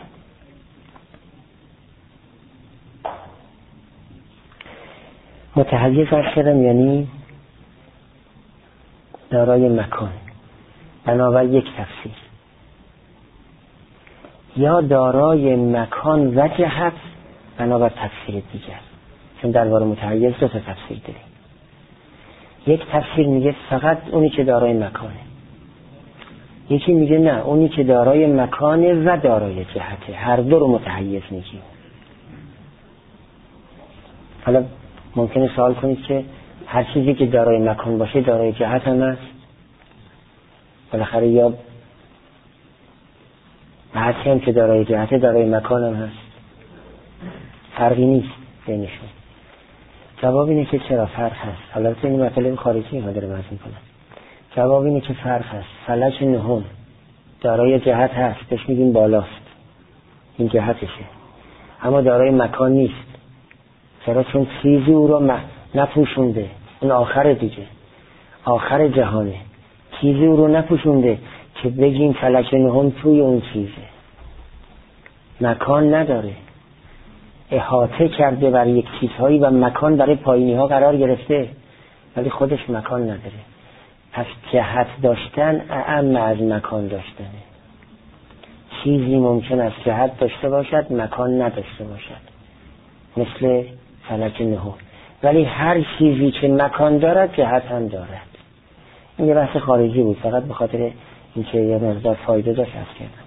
متحیز هستم یعنی دارای مکان، بنابر یک تفسیر، یا دارای مکان و جهت بنابر تفسیر دیگر، چون درباره متحیز دو تا تفسیر داریم. یک تفسیر میگه فقط اونی که دارای مکانه، یکی میگه نه اونی که دارای مکانه و دارای جهته، هر دو رو متحیز میگیم. حالا ممکنه سوال کنید که هر چیزی که دارای مکان باشه دارای جهت هم هست؟ بالاخره یا هر چی هم که دارای جهته دارای مکان هم هست، فرقی نیست بینشون. جواب اینه که چرا فرق هست. حالا این مطالب خارجی ما داره بحث میکنه. جواب اینه که فرق هست. فلک نهم دارای جهت هست، بهش میگیم بالاست، این جهتشه، اما دارای مکان نیست. چرا؟ چون چیزی او رو نپوشونده، اون آخر دیگه، آخر جهانه، چیزی او رو نپوشونده که بگیم فلک نهم توی اون چیزه. مکان نداره، احاطه کرده بر یک چیزهایی و مکان برای پایینی ها قرار گرفته ولی خودش مکان نداره. پس جهت داشتن اعم از مکان داشتنه. چیزی ممکن است جهت داشته باشد مکان نداشته باشد، مثل فلک نهم، ولی هر چیزی که مکان دارد جهت هم دارد. این یه بحث خارجی بود، فقط به خاطر اینکه یه مقدار فایده داشت عرض کردم.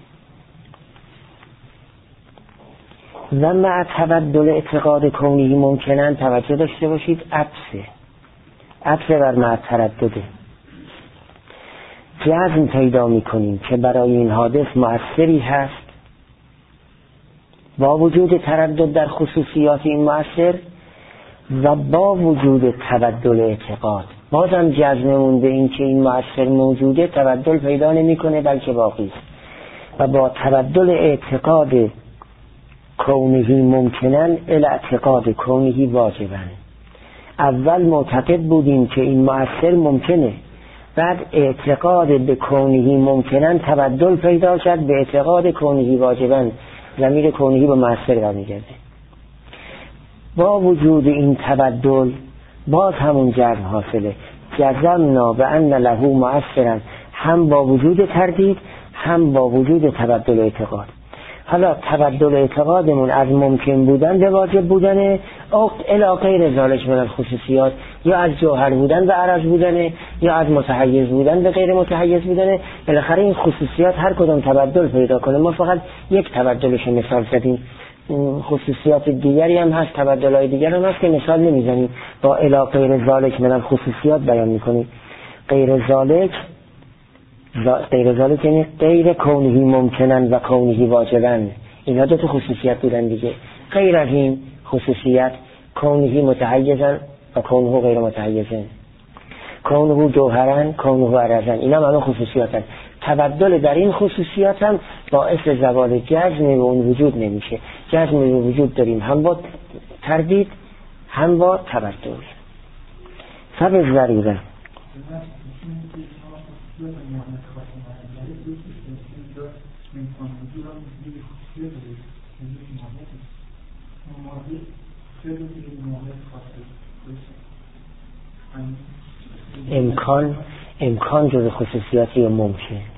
و مع تبدل اعتقاد کونی ممکنن، توجه داشته باشید، عطف بر مع تردده، جزم پیدا میکنیم که برای این حادث مؤثری هست با وجود تردد در خصوصیات این مؤثر و با وجود تبدل اعتقاد. بازم جزممون به این که این مؤثر موجوده تبدل پیدا نمیکنه بلکه باقی است. و با تبدل اعتقاد کونهی ممکنن الاعتقاد کونهی واجبن. اول معتقد بودیم که این مؤثر ممکنه، بعد اعتقاد به کونهی ممکنن تبدل پیدا کرد به اعتقاد کونهی واجبن. ضمیر کونهی به مؤثر برمیگرده. با وجود این تبدل باز همون جزم حاصله. جزمنا بأن له مؤثرا، هم با وجود تردید هم با وجود تبدل اعتقاد. حالا تبدل اعتقادمون از ممکن بودن به واجب بودنه او الی غیر ذالک من الخصوصیات، یا از جوهر بودن به عرض بودنه، یا از متحیز بودن به غیر متحیز بودنه. بالاخره این خصوصیات هر کدوم تبدل پیدا کنه. ما فقط یک تبدلش مثال زدیم، خصوصیات دیگری هم هست، تبدل‌های دیگر هم هست که مثال نمیزنیم. با الی غیر ذالک من الخصوصیات بیان میکنیم. غیر ذالک یعنی غیر کونهی ممکنن و کونهی واجبن. اینا دو تا خصوصیت بودن دیگه. غیر از این خصوصیت کونهی متحیزن و کونه غیر متحیزن، کونه جوهرن کونه عرضن. اینا همه خصوصیاتن. تبدل در این خصوصیات هم باعث زوال جزم به اون وجود نمیشه. جزم به وجود داریم هم با تردید هم با تبدل. سبب ضریره امکان جز خصوصیاتی یا ممکن؟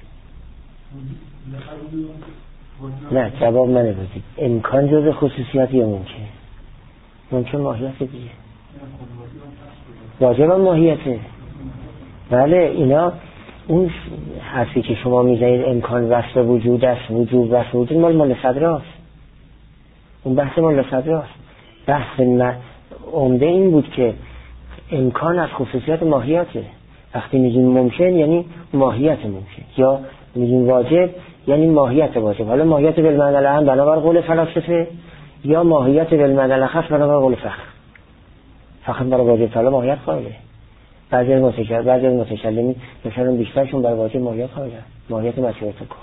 نه، جواب منه بودید. امکان جز خصوصیاتی یا ممکن ماهیت دیگه، واجب هم ماهیته. بله، اینا اون حرفی که شما میزنید امکان وصف وجود است، وجود وصف وجود مال صدراست. اون بحث ملا صدراست. بحث عمده این بود که امکان از خصوصیات ماهیاته. وقتی میگیم ممکن یعنی ماهیت ممکن، یا میگیم واجب یعنی ماهیت واجب. حالا ماهیت بالمعنی العام بنابر قول فلاسفه، یا ماهیت بالمعنی الاخص بنابر قول فقط برای واجب طلب ماهیت قائله. بعضی از متکلمین مثلا بیشترشون برای واجب ماهیت قائله، ماهیت مشروط کن.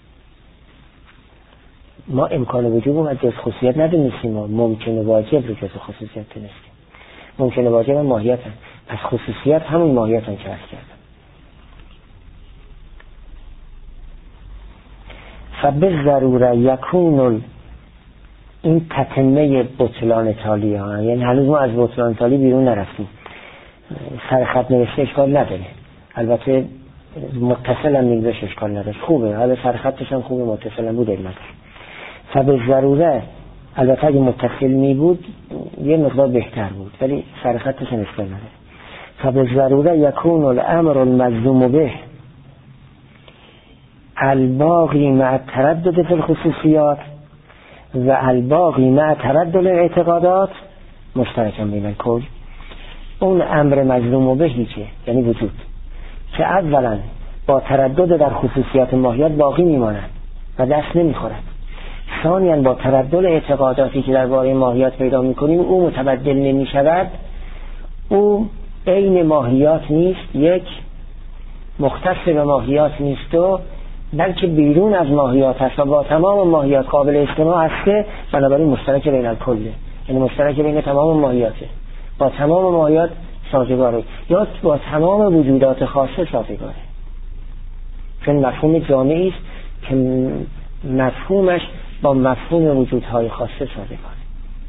ما امکان وجوب رو از جز خصوصیت ندونستیم، ما ممکن واجب رو جز خصوصیت دونستیم. ممکن واجب هم ماهیت هم، پس خصوصیت همون ماهیت هم که عرض کردم. فبالضروره یکون این تتمه بطلان تالی ها، یعنی هنوز ما از بطلان تالی بیرون نرفتیم. سر خط نوشته اشکال نداره، البته متصل هم نگذاش اشکال نداره، خوبه، حالا سر خطش هم خوبه، متصل هم بود علمت. فبالضروره البته اگه متصل می بود یه مقدار بهتر بود، ولی سر خطش هم اشکال نداره. فبالضروره یکون الامر المجزوم به الباقی مع تردد فی الخصوصیات و الباقی مع تردد الاعتقادات مشترکا بین الکل. اون امر مجزوم بهی که یعنی وجود که اولا با تردد در خصوصیات ماهیت باقی میماند و دست نمیخورد، ثانیاً با تردد اعتقاداتی که درباره ماهیت پیدا میکنیم او متبدل نمیشود، او عین ماهیات نیست، یک مختص به ماهیات نیست و بلکه بیرون از ماهیات هست و با تمام ماهیات قابل اجتماع هست، بنابراین مشترک بین الکله، یعنی مشترک بین تمام ماهیاته، با تمام ماهیات سازگاره یا با تمام وجودات خاصه سازگاره. چون مفهوم جامعی است که مفهومش با مفهوم وجودهای خاصه سازگاره.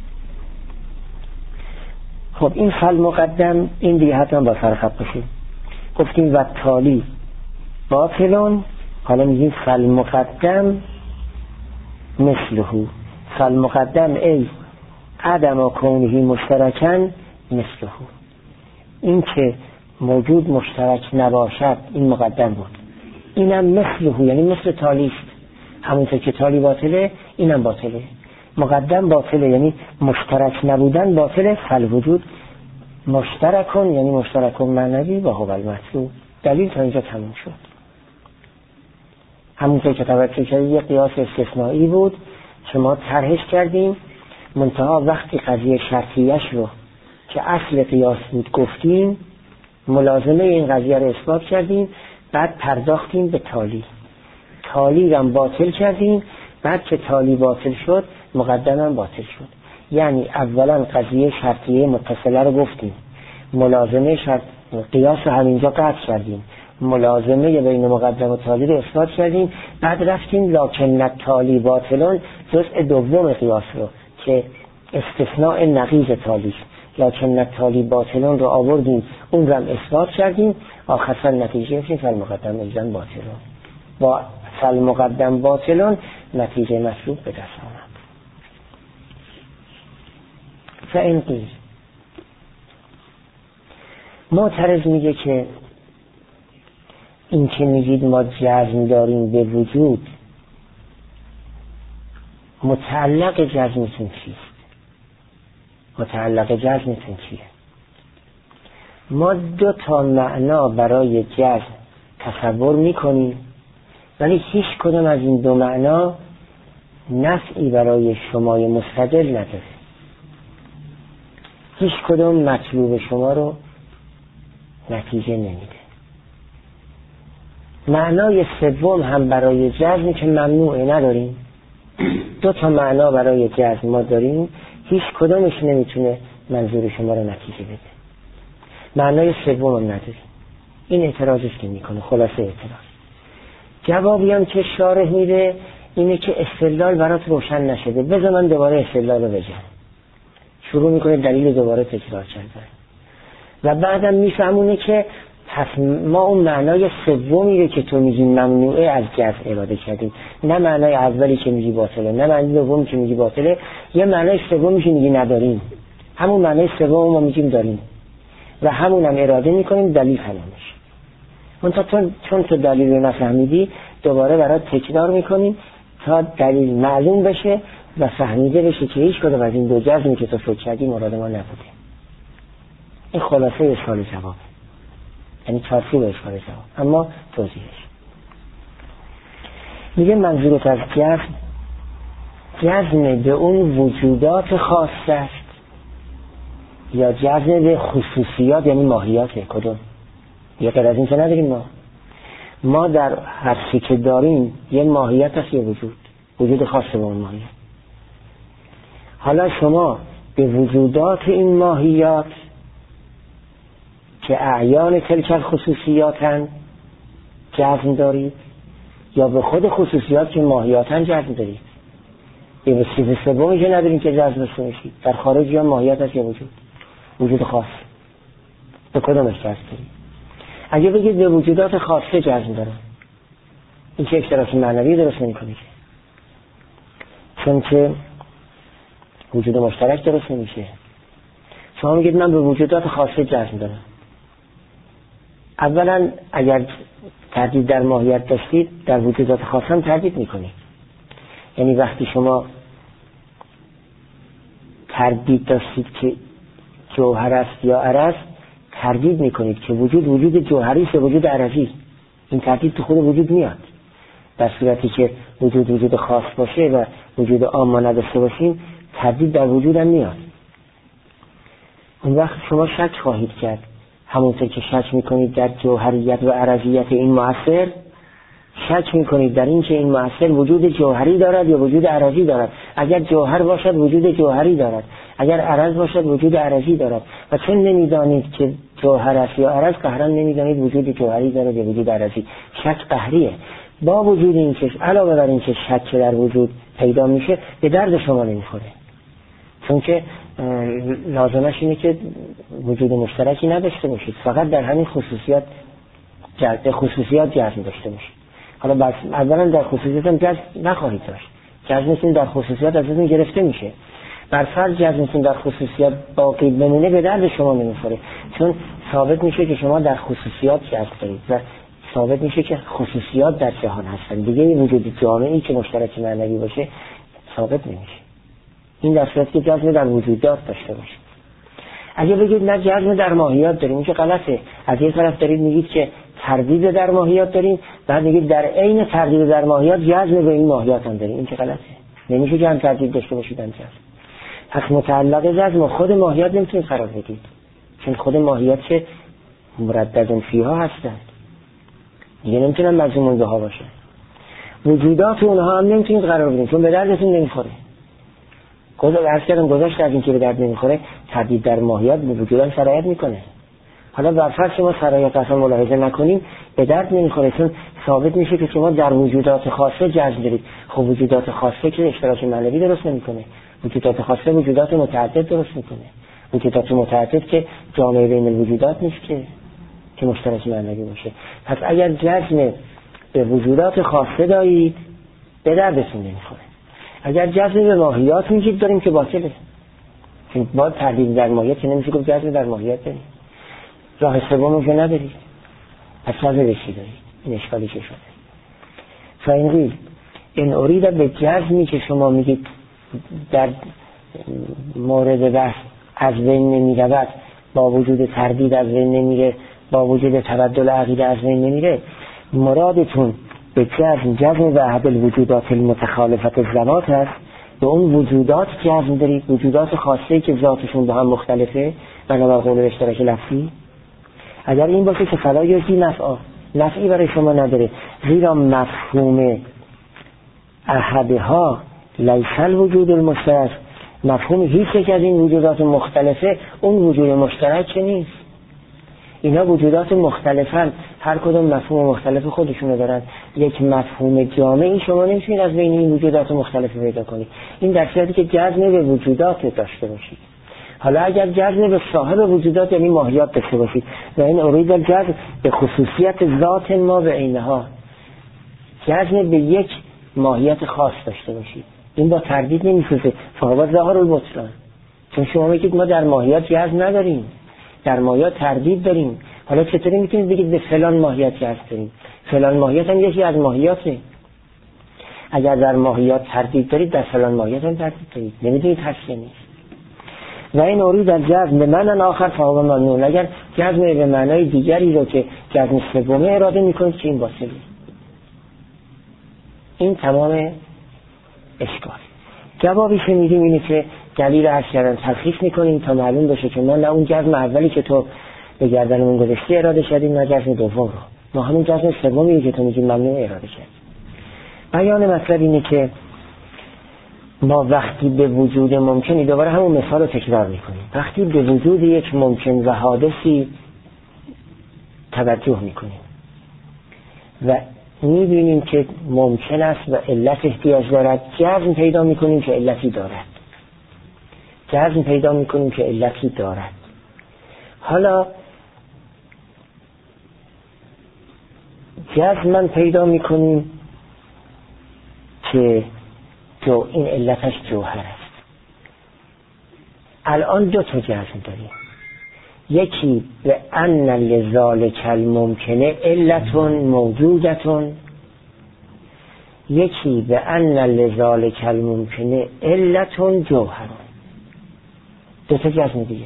خب این فل مقدم این دیگه حتما با سرخط باشیم. گفتیم و تالی باطلون، حالا میگیم فل مقدم مثله. فل مقدم ای عدم و کونهی مشترکن مثله، این که موجود مشترک نباشد این مقدم بود، اینم مثله یعنی مثل تالی است. همونطور که تالی باطله اینم باطله. مقدم باطله یعنی مشترک نبودن باطله. فل وجود مشترکون یعنی مشترکون معنوی و هو المطلوب. دلیل تا اینجا تموم شد. همونطور که توجه کردید یه قیاس استثنایی بود که ما طرحش کردیم، منتها وقتی قضیه شرطیش رو که اصل قیاس بود گفتیم، ملازمه این قضیه رو اثبات کردیم، بعد پرداختیم به تالی. تالی رو باطل کردیم، بعد که تالی باطل شد مقدم هم باطل شد. یعنی اولا قضیه شرطیه متصله رو گفتیم، ملازمه شرط قیاس رو همینجا قطع کردیم، ملازمه بین مقدم و تالی رو اثبات کردیم، بعد رفتیم لکن تالی باطلون جزء دوم قیاس رو که استثناء نقیض تالی، لکن تالی باطلون رو آوردیم، اون رو هم اثبات کردیم، آخرا نتیجه گرفتیم فل مقدم الزام باطلون. با فل مقدم باطلون نتیجه مطلوب به دست آمد. فإن قیل، معترض میگه که این که میگید ما جزم داریم به وجود، متعلق جزمتون چیست؟ متعلق جزمتون چیه؟ ما دو تا معنا برای جزم تصور میکنیم، ولی هیچ کدوم از این دو معنا نفعی برای شمای مستدل نداره. هیچ کدوم مطلوب شما رو نتیجه نمیده. معنای سوم هم برای جزم که ممنوعه نداریم. دو تا معنا برای جزم ما داریم، هیچ کدومش نمیتونه منظور شما رو نتیجه بده. معنای سوم هم نداریم. این اعتراضش که میکنه، خلاصه اعتراض. جوابی هم که شارح میده اینه که استدلال برات روشن نشده، بذار من دوباره استدلال رو بگم. شروع میکنه دلیل دوباره تکرار کردن و بعدم میفهمونه که پس ما اون معنای سومی رو که تو میگی ممنوعه از جزم اراده کردیم، نه معنای اولی که میگی باطله، نه معنای دومی که میگی باطله، یه معنای سومی که میگی نداریم، همون معنای سوم ما میگیم داریم و همون هم اراده میکنیم، دلیل تمامش. منتها چون تو دلیل رو نفهمیدی دوباره برات تکرار میکنیم تا دلیل معلوم بشه و فهمیده بشه که هیچ کدوم از این دو جزمی که تو فکر کردی مراد ما نبوده. این خلاصه اشکال جواب، یعنی چارچوب اشکال جواب. اما توضیحش میگه منظورت از جزم به اون وجودات خاص است یا جزم به خصوصیات یعنی ماهیاته؟ کدوم؟ یه غیر از این که نداریم. ما در هر چی که داریم یه ماهیت هست، یه وجود خاص به اون ماهیت. حالا شما به وجودات این ماهیات که اعیان تلک الخصوصیاتن جزم دارید یا به خود خصوصیات که ماهیاتن جزم دارید؟ یه وسیله سومی که نداریم که جزم داشته باشید. در خارج یا ماهیت هست یا وجود خاص، به کدومش جزم دارید؟ اگه بگید به وجودات خاصه جزم دارم، این که اشتراک معنوی درست نمی‌کنه، چون که وجود مشترک درست نمیشه. شما میگید من به وجودات خاصه جزم دارم. اولا اگر تردید در ماهیت داشتید، در وجودات خاصه هم تردید میکنید. یعنی وقتی شما تردید داشتید که جوهر است یا عرض، تردید میکنید که وجود جوهری است یا وجود عرضی. این تردید تو خود وجود میاد. در صورتی که وجود خاص باشه و وجود عام ما نداشته باشیم، تردید در وجود هم میاد. اون وقت شما شک خواهید کرد، همونطور که شک میکنید در جوهریت و عرضیت این مؤثر، شک میکنید در این که این مؤثر وجود جوهری دارد یا وجود عرضی دارد. اگر جوهر باشد وجود جوهری دارد، اگر عرض باشد وجود عرضی دارد. و چون نمیدانید که جوهر است یا عرض، قهرا نمیدانید وجود جوهری دارد یا وجود عرضی. شک قهریه. با وجود این که علاوه بر این که شک در وجود پیدا میشه، به درد شما نمیخوره، چون که لازمش اینه که وجود مشترکی نداشته باشید، فقط در همین خصوصیات جزم داشته باشید. حالا بس اولا در خصوصیات هم جزم نخواهید داشت، جزمتون در خصوصیات ازتون گرفته میشه. بر فرض جزمتون در خصوصیات باقی بمونه، به درد شما نمیخوره، چون ثابت میشه که شما در خصوصیات جزم دارید و ثابت میشه که خصوصیات در جهان هستن. دیگه این وجود جامعی که مشترک معنوی باشه ثابت نمیشه. این در صورتی که جزم در وجودات داشته باشه. اگه بگید نه جزم در ماهیات داریم، این که غلطه. از یک طرف دارید میگید که تردید در ماهیات داریم، بعد میگید در عین تردید در ماهیات جزم به این ماهیات هم داریم. این که غلطه. نمیشه که هم تردید داشته باشید هم جزم. پس متعلق جزم خود ماهیات نمیتونید قرار بدید، چون خود ماهیات که مردد فیها هستند، دیگه نمیتونن مجموع بها باشه. وجودات اونها هم نمیتونید قرار بدید، چون به دردتون نمیخوره. عرض کردم گذاشت از این که به درد نمیخوره، تردید در ماهیات به وجودات سرایت میکنه. حالا بر فرض شما سرایت اصلا ملاحظه نکنیم، به درد نمیخوره، چون ثابت میشه که شما در وجودات خاصه جزم دارید. خب وجودات خاصه که اشتراک معنوی درست نمیکنه، وجودات خاصه وجودات متعدد درست میکنه. وجودات متعدد که جامعه بین الوجودات نیست که مشترک معنوی باشه. پس اگر جزم به وجودات خاصه دارید، به دردتون نمیخوره. اگر جزم به ماهیات میگید داریم که باطله، چون با تردید در ماهیات که نمیشه گفت جزم در ماهیات داریم. راه سوم که ندارید، پس جزم به چی دارید؟ این اشکالی که شده. فاین این ارید به جزمی که شما میگید در مورد بحث از بین نمیرود، با وجود تردید از بین نمیره، با وجود تبدل عقیده از بین نمیره، مرادتون به جزم و احد الوجودات المتخالفت ذوات هست. به اون وجودات جزم دارید، وجودات خاصه که ذاتشون با هم مختلفه، بنابر قول اشتراک لفظی. اگر این باشه که فلا یجزی نفعی برای شما نداره، زیرا مفهوم احدها لیس الوجود المشترک، مفهوم هیچ یک از این وجودات مختلفه اون وجود مشترک نیست. اینا وجودات مختلفن، هر کدوم مفهوم مختلف خودشونو دارن. یک مفهوم جامعی شما نمیتونید از بین این وجودات مختلف پیدا کنید. این در صورتی که جزم به وجودات داشته باشید. حالا اگر جزم به صاحب وجودات یعنی ماهیات داشته باشید و این ارید الجزم به خصوصیت ذات ما به عینها، جزم به یک ماهیت خاص داشته باشید، این با تردید نمیشه، فقط ظاهر البطلان. چون شما میگید ما در ماهیات جزم نداریم، در ماهیات تردید داریم. حالا چطوری میتونید بگید به فلان ماهیت جزم داریم؟ فلان ماهیت هم یکی از ماهیاته. اگر در ماهیات تردید دارید در فلان ماهیات هم تردید دارید، نمیدونید هست یا نیست. و این اورید از جزم به معنی آخر فهو ممنوع. اگر جزم به معنای دیگری رو که جزم سومه اراده میکنید که این باطله. این تمام اشکال. جوابی که میدیم اینه که دلیل عرض کردن تلخیص میکنیم تا معلوم بشه که ما نه اون جزم اولی که تو به گردنمون گذاشتی اراده کردیم، نه جزم دوم رو، ما همون جزم سومی که تو میگی ممنوع اراده کردیم. بیان مطلب اینه که ما وقتی به وجود ممکنی، دوباره همون مثال رو تکرار میکنیم، وقتی به وجود یک ممکن و حادثی توجه میکنیم و میبینیم که ممکن است و علت احتیاج دارد، جزم پیدا میکنیم که علتی دارد. جزم پیدا میکنیم که علتی دارد. حالا جزم پیدا میکنیم که این علتش جوهر است. الان دو تا جزم داریم، یکی به ان لذالک الممکنه علتون موجودتون، یکی به ان لذالک الممکنه علتون جوهرون. دو تا جزم دیگه.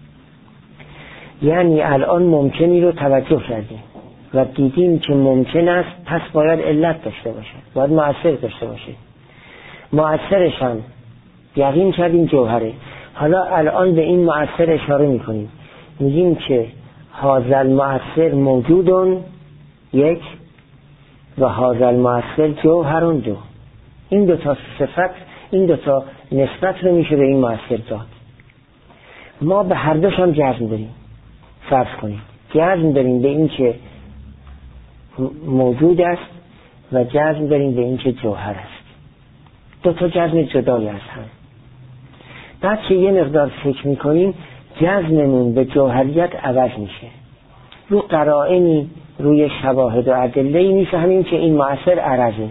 یعنی الان ممکنی رو توجه کردیم و دیدیم که ممکن است، پس باید علت داشته باشه، باید مؤثر داشته باشه. مؤثرش هم یقین کردیم جوهره. حالا الان به این مؤثر اشاره میکنیم، میگیم که هذا المؤثر موجودون یک و هذا المؤثر جوهرون دو. این دو تا صفت، این دو تا نسبت رو میشه به این مؤثر داد. ما به هر دوش هم جزم داریم. فرض کنیم جزم داریم به این که موجود است و جزم داریم به این که جوهر است. دو تا جزم جدای از هم. بعد که یه مقدار فکر میکنیم جزممون به جوهریت عوض میشه. رو قرائنی، روی شواهد و ادله‌ای میفهمیم که این مؤثر عرضه.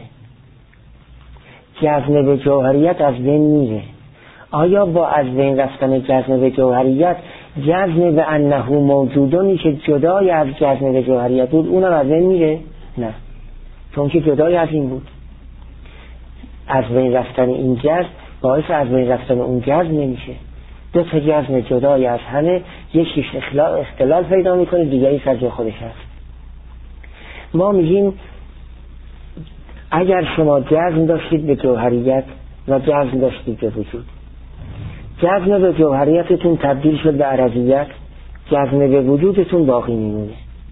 جزم به جوهریت از بین میره. آیا با از بین رفتن جزم به جوهریت جزم به انه موجودونی که جدای از جزم به جوهریت بود اونم از بین میره؟ نه، چون که جدای از این بود. از بین رفتن این جزم باعث از بین رفتن اون جزم نمیشه. دو تا جزم جدای از همه، یکیش اختلال پیدا میکنه، دیگری از جای خودش هست. ما میگیم اگر شما جزم داشتید به جوهریت و جزم داشتید به وجود، جزم به جوهریتتون تبدیل شد به عرضیت، جزم به وجودتون باقی میمونه.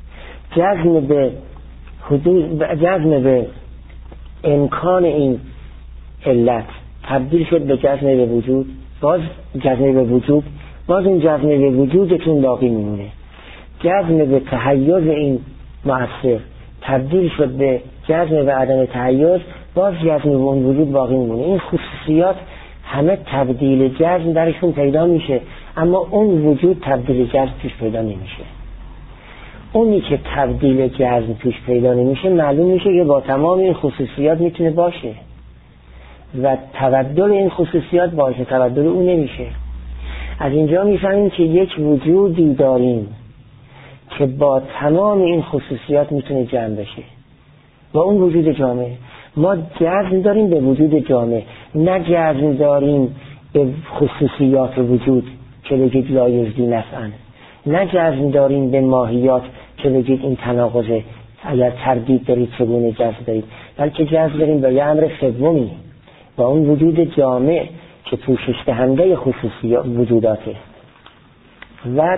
جزم به امکان این علت تبدیل شد به جزم به وجود، باز جزم به وجود، باز این جزم به وجودتون باقی میمونه. جزم به تحیز این مؤثر تبدیل شد به جزم به عدم تحیز، باز جزم به اون وجود باقی میمونه. این خصوصیات همه تبدیل جزم درشون پیدا میشه، اما اون وجود تبدیل جزم توش پیدا نمیشه. اونی که تبدیل جزم توش پیدا نمیشه معلوم میشه که با تمام این خصوصیات میتونه باشه و تبدل این خصوصیات باعث تبدل اون نمیشه. از اینجا میفهمیم که یک وجودی داریم که با تمام این خصوصیات میتونه جمع بشه و اون وجود جامع. ما جزم داریم به وجود جامع، نه جزم داریم به خصوصیات وجود که بگید لا یزدی نفعن، نه جزم داریم به ماهیات که بگید این تناقضه، اگر تردید دارید چگونه جزم دارید، بلکه جزم داریم به یه امر سومی و اون وجود جامع که پوشش دهنده خصوصیات وجوداته و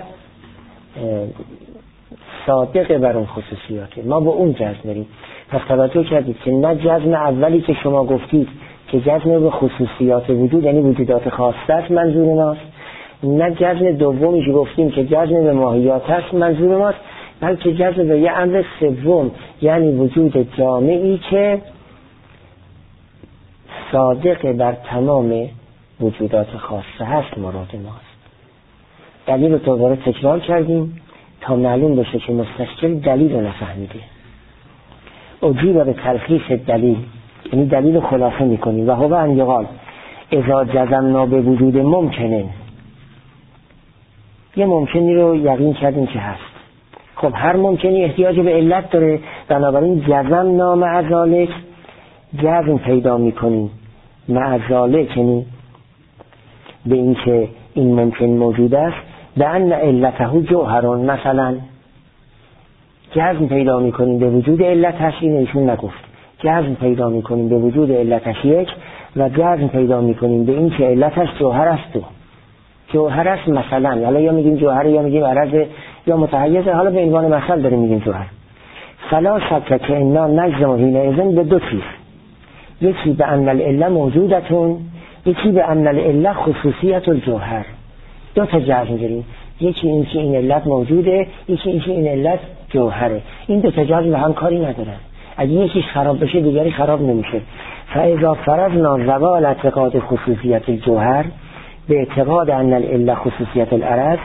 صادق بر اون خصوصیاته. ما با اون جزم داریم. پس توجه کردید که نه جزم اولی که شما گفتید که جزم به خصوصیات وجود یعنی وجودات خاصه است منظور ماست، نه جزم دومی که گفتیم که جزم به ماهیات است منظور ماست، بلکه جزم به یه امر سوم یعنی وجود جامعی که صادق بر تمام وجودات خاصه هست مراد ماست. دلیل رو دوباره تکرار کردیم تا معلوم بشه که مستشکل دلیل رو نفهمیده. اجیب به تلخیص دلیل، یعنی دلیل رو خلاصه میکنیم و هو ان یقال اذا جزمنا به وجود ممکنه، یه ممکنی رو یقین کردیم که هست. خب هر ممکنی احتیاج به علت داره، بنابراین جزمنا مع ذلک جزم پیدا میکنیم مع ذالک، یعنی به این که این ممکن موجود است، به ان علته جوهرون، مثلا جزم پیدا میکنیم به وجود علتش، این ایشون نگفت، جزم پیدا میکنیم به وجود علتش یک، و جزم پیدا میکنیم به این که علتش جوهر است دو. جوهر است مثلا، حالا یا میگیم جوهر یا میگیم عرض یا متحیز، حالا به عنوان مثال داریم میگیم جوهر. فلا شک که انا نجزم حینئذ به دو چیز، یکی به ان العله موجودتون، یکی به ان العله خصوصیت الجوهر. دو تا جزم داریم، یکی این که این علت موجوده، یکی این که این علت جوهره. این دو تا جزم به هم کاری ندارن، اگه یکی خراب بشه دیگری خراب نمیشه. فاذا فرضنا زوال اعتقاد خصوصیت الجوهر به اعتقاد ان العله خصوصیت العرض،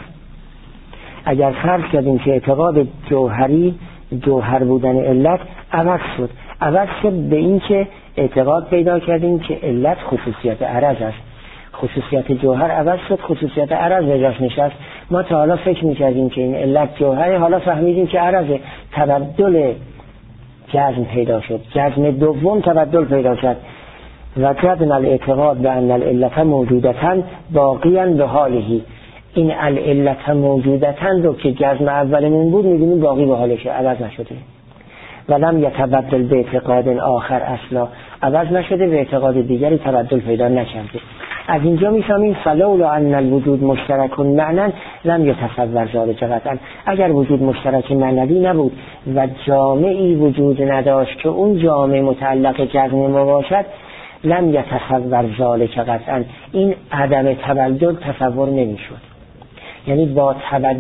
اگر فرض کردیم که اعتقاد جوهری جوهر بودن علت عوض شد به این که اعتقاد پیدا کردیم که علت خصوصیت عرض است، خصوصیت جوهر عوض شد، خصوصیت عرض به جاش نشست. ما تا حالا فکر میکردیم که این علت جوهره، حالا فهمیدیم که عرض. تبدل جزم پیدا شد، جزم دوم تبدل پیدا شد. و جزم الاعتقاد به ان العلت موجودتاً باقیاً به حالهی، این العلت موجودتاً رو که جزم اولمون بود می‌بینیم باقی به حالشه، عوض نشده. ولم یتبدل به اعتقاد آخر اصلا، عوض نشده، به اعتقاد دیگری تبدل پیدا نکرده. از اینجا می‌فهمیم فلولا ان الوجود مشترک معنا لم یتصور ذلک قطعا، اگر وجود مشترک معنوی نبود و جامعی وجود نداشت که اون جامع متعلق جزم ما باشد، لم یتصور ذلک قطعا، این عدم تبدل تصور نمی‌شد. یعنی با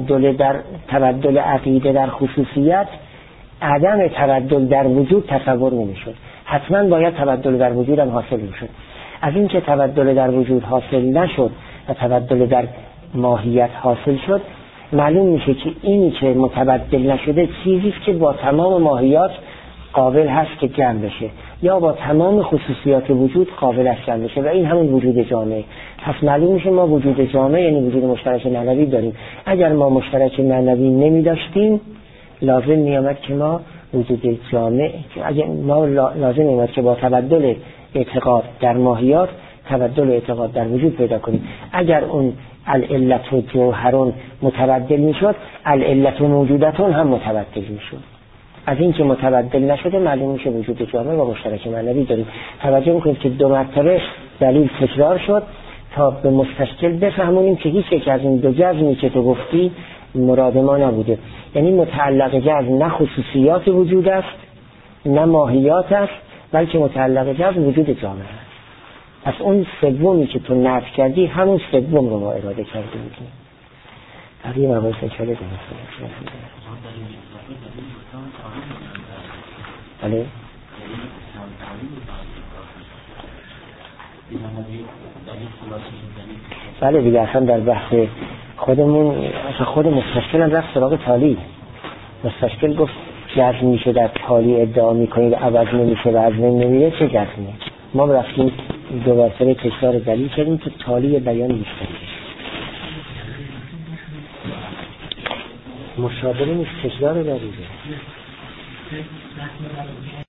تبدل عقیده در خصوصیت، عدم تبدل در وجود تصور نمی‌شد. حتما باید تبدل در وجود هم حاصل می‌شد. از این که تبدل در وجود حاصل نشد و تبدل در ماهیت حاصل شد، معلوم میشه که اینی که متبدل نشده چیزی که با تمام ماهیات قابل هست که جمع بشه، یا با تمام خصوصیات وجود قابل است جمع بشه، و این همون وجود جامعه. پس معلوم میشه ما وجود جامعه یعنی وجود مشترک معنوی داریم. اگر ما مشترک معنوی نمی داشتیم، لازم میامد که ما وجود جامعه، اگر ما لازم میامد که با تبدل اعتقاد در ماهیات تبدل اعتقاد در وجود پیدا کنیم. اگر اون العلت و جوهرون متبدل میشد، العلت و موجودتون هم متبدل میشد. از این که متبدل نشده معلوم میشه وجود جامعه و مشترک معنوی داریم. توجه میکنید که دو مرتبه دلیل تکرار شد تا به مستشکل بفهمونیم که هیچ یک از این دو جزمی که تو گفتی مراد ما نبوده. یعنی متعلق جزم نه خصوصیات وجود است نه ماهیات است، بلکه متعلق جزم وجود جامعه است. پس اون سومی که تو نفی کردی همون سوم رو ما اراده کرده بودیم. هر یه مباحث چاله داریم. بله؟ بله دیگه، اصلا در بحث خودمون اصلا خود مستشکل هم رفت سراغ تالی. مستشکل گفت جزم میشه در تالی ادعا میکنید عوض نمیشه و از نمیره، چه جزمیه؟ ما رفتیم دو مرتبه تکرار دلیل کردیم که تالی بیان بیشتر مشابه نیست، تکرار دلیله.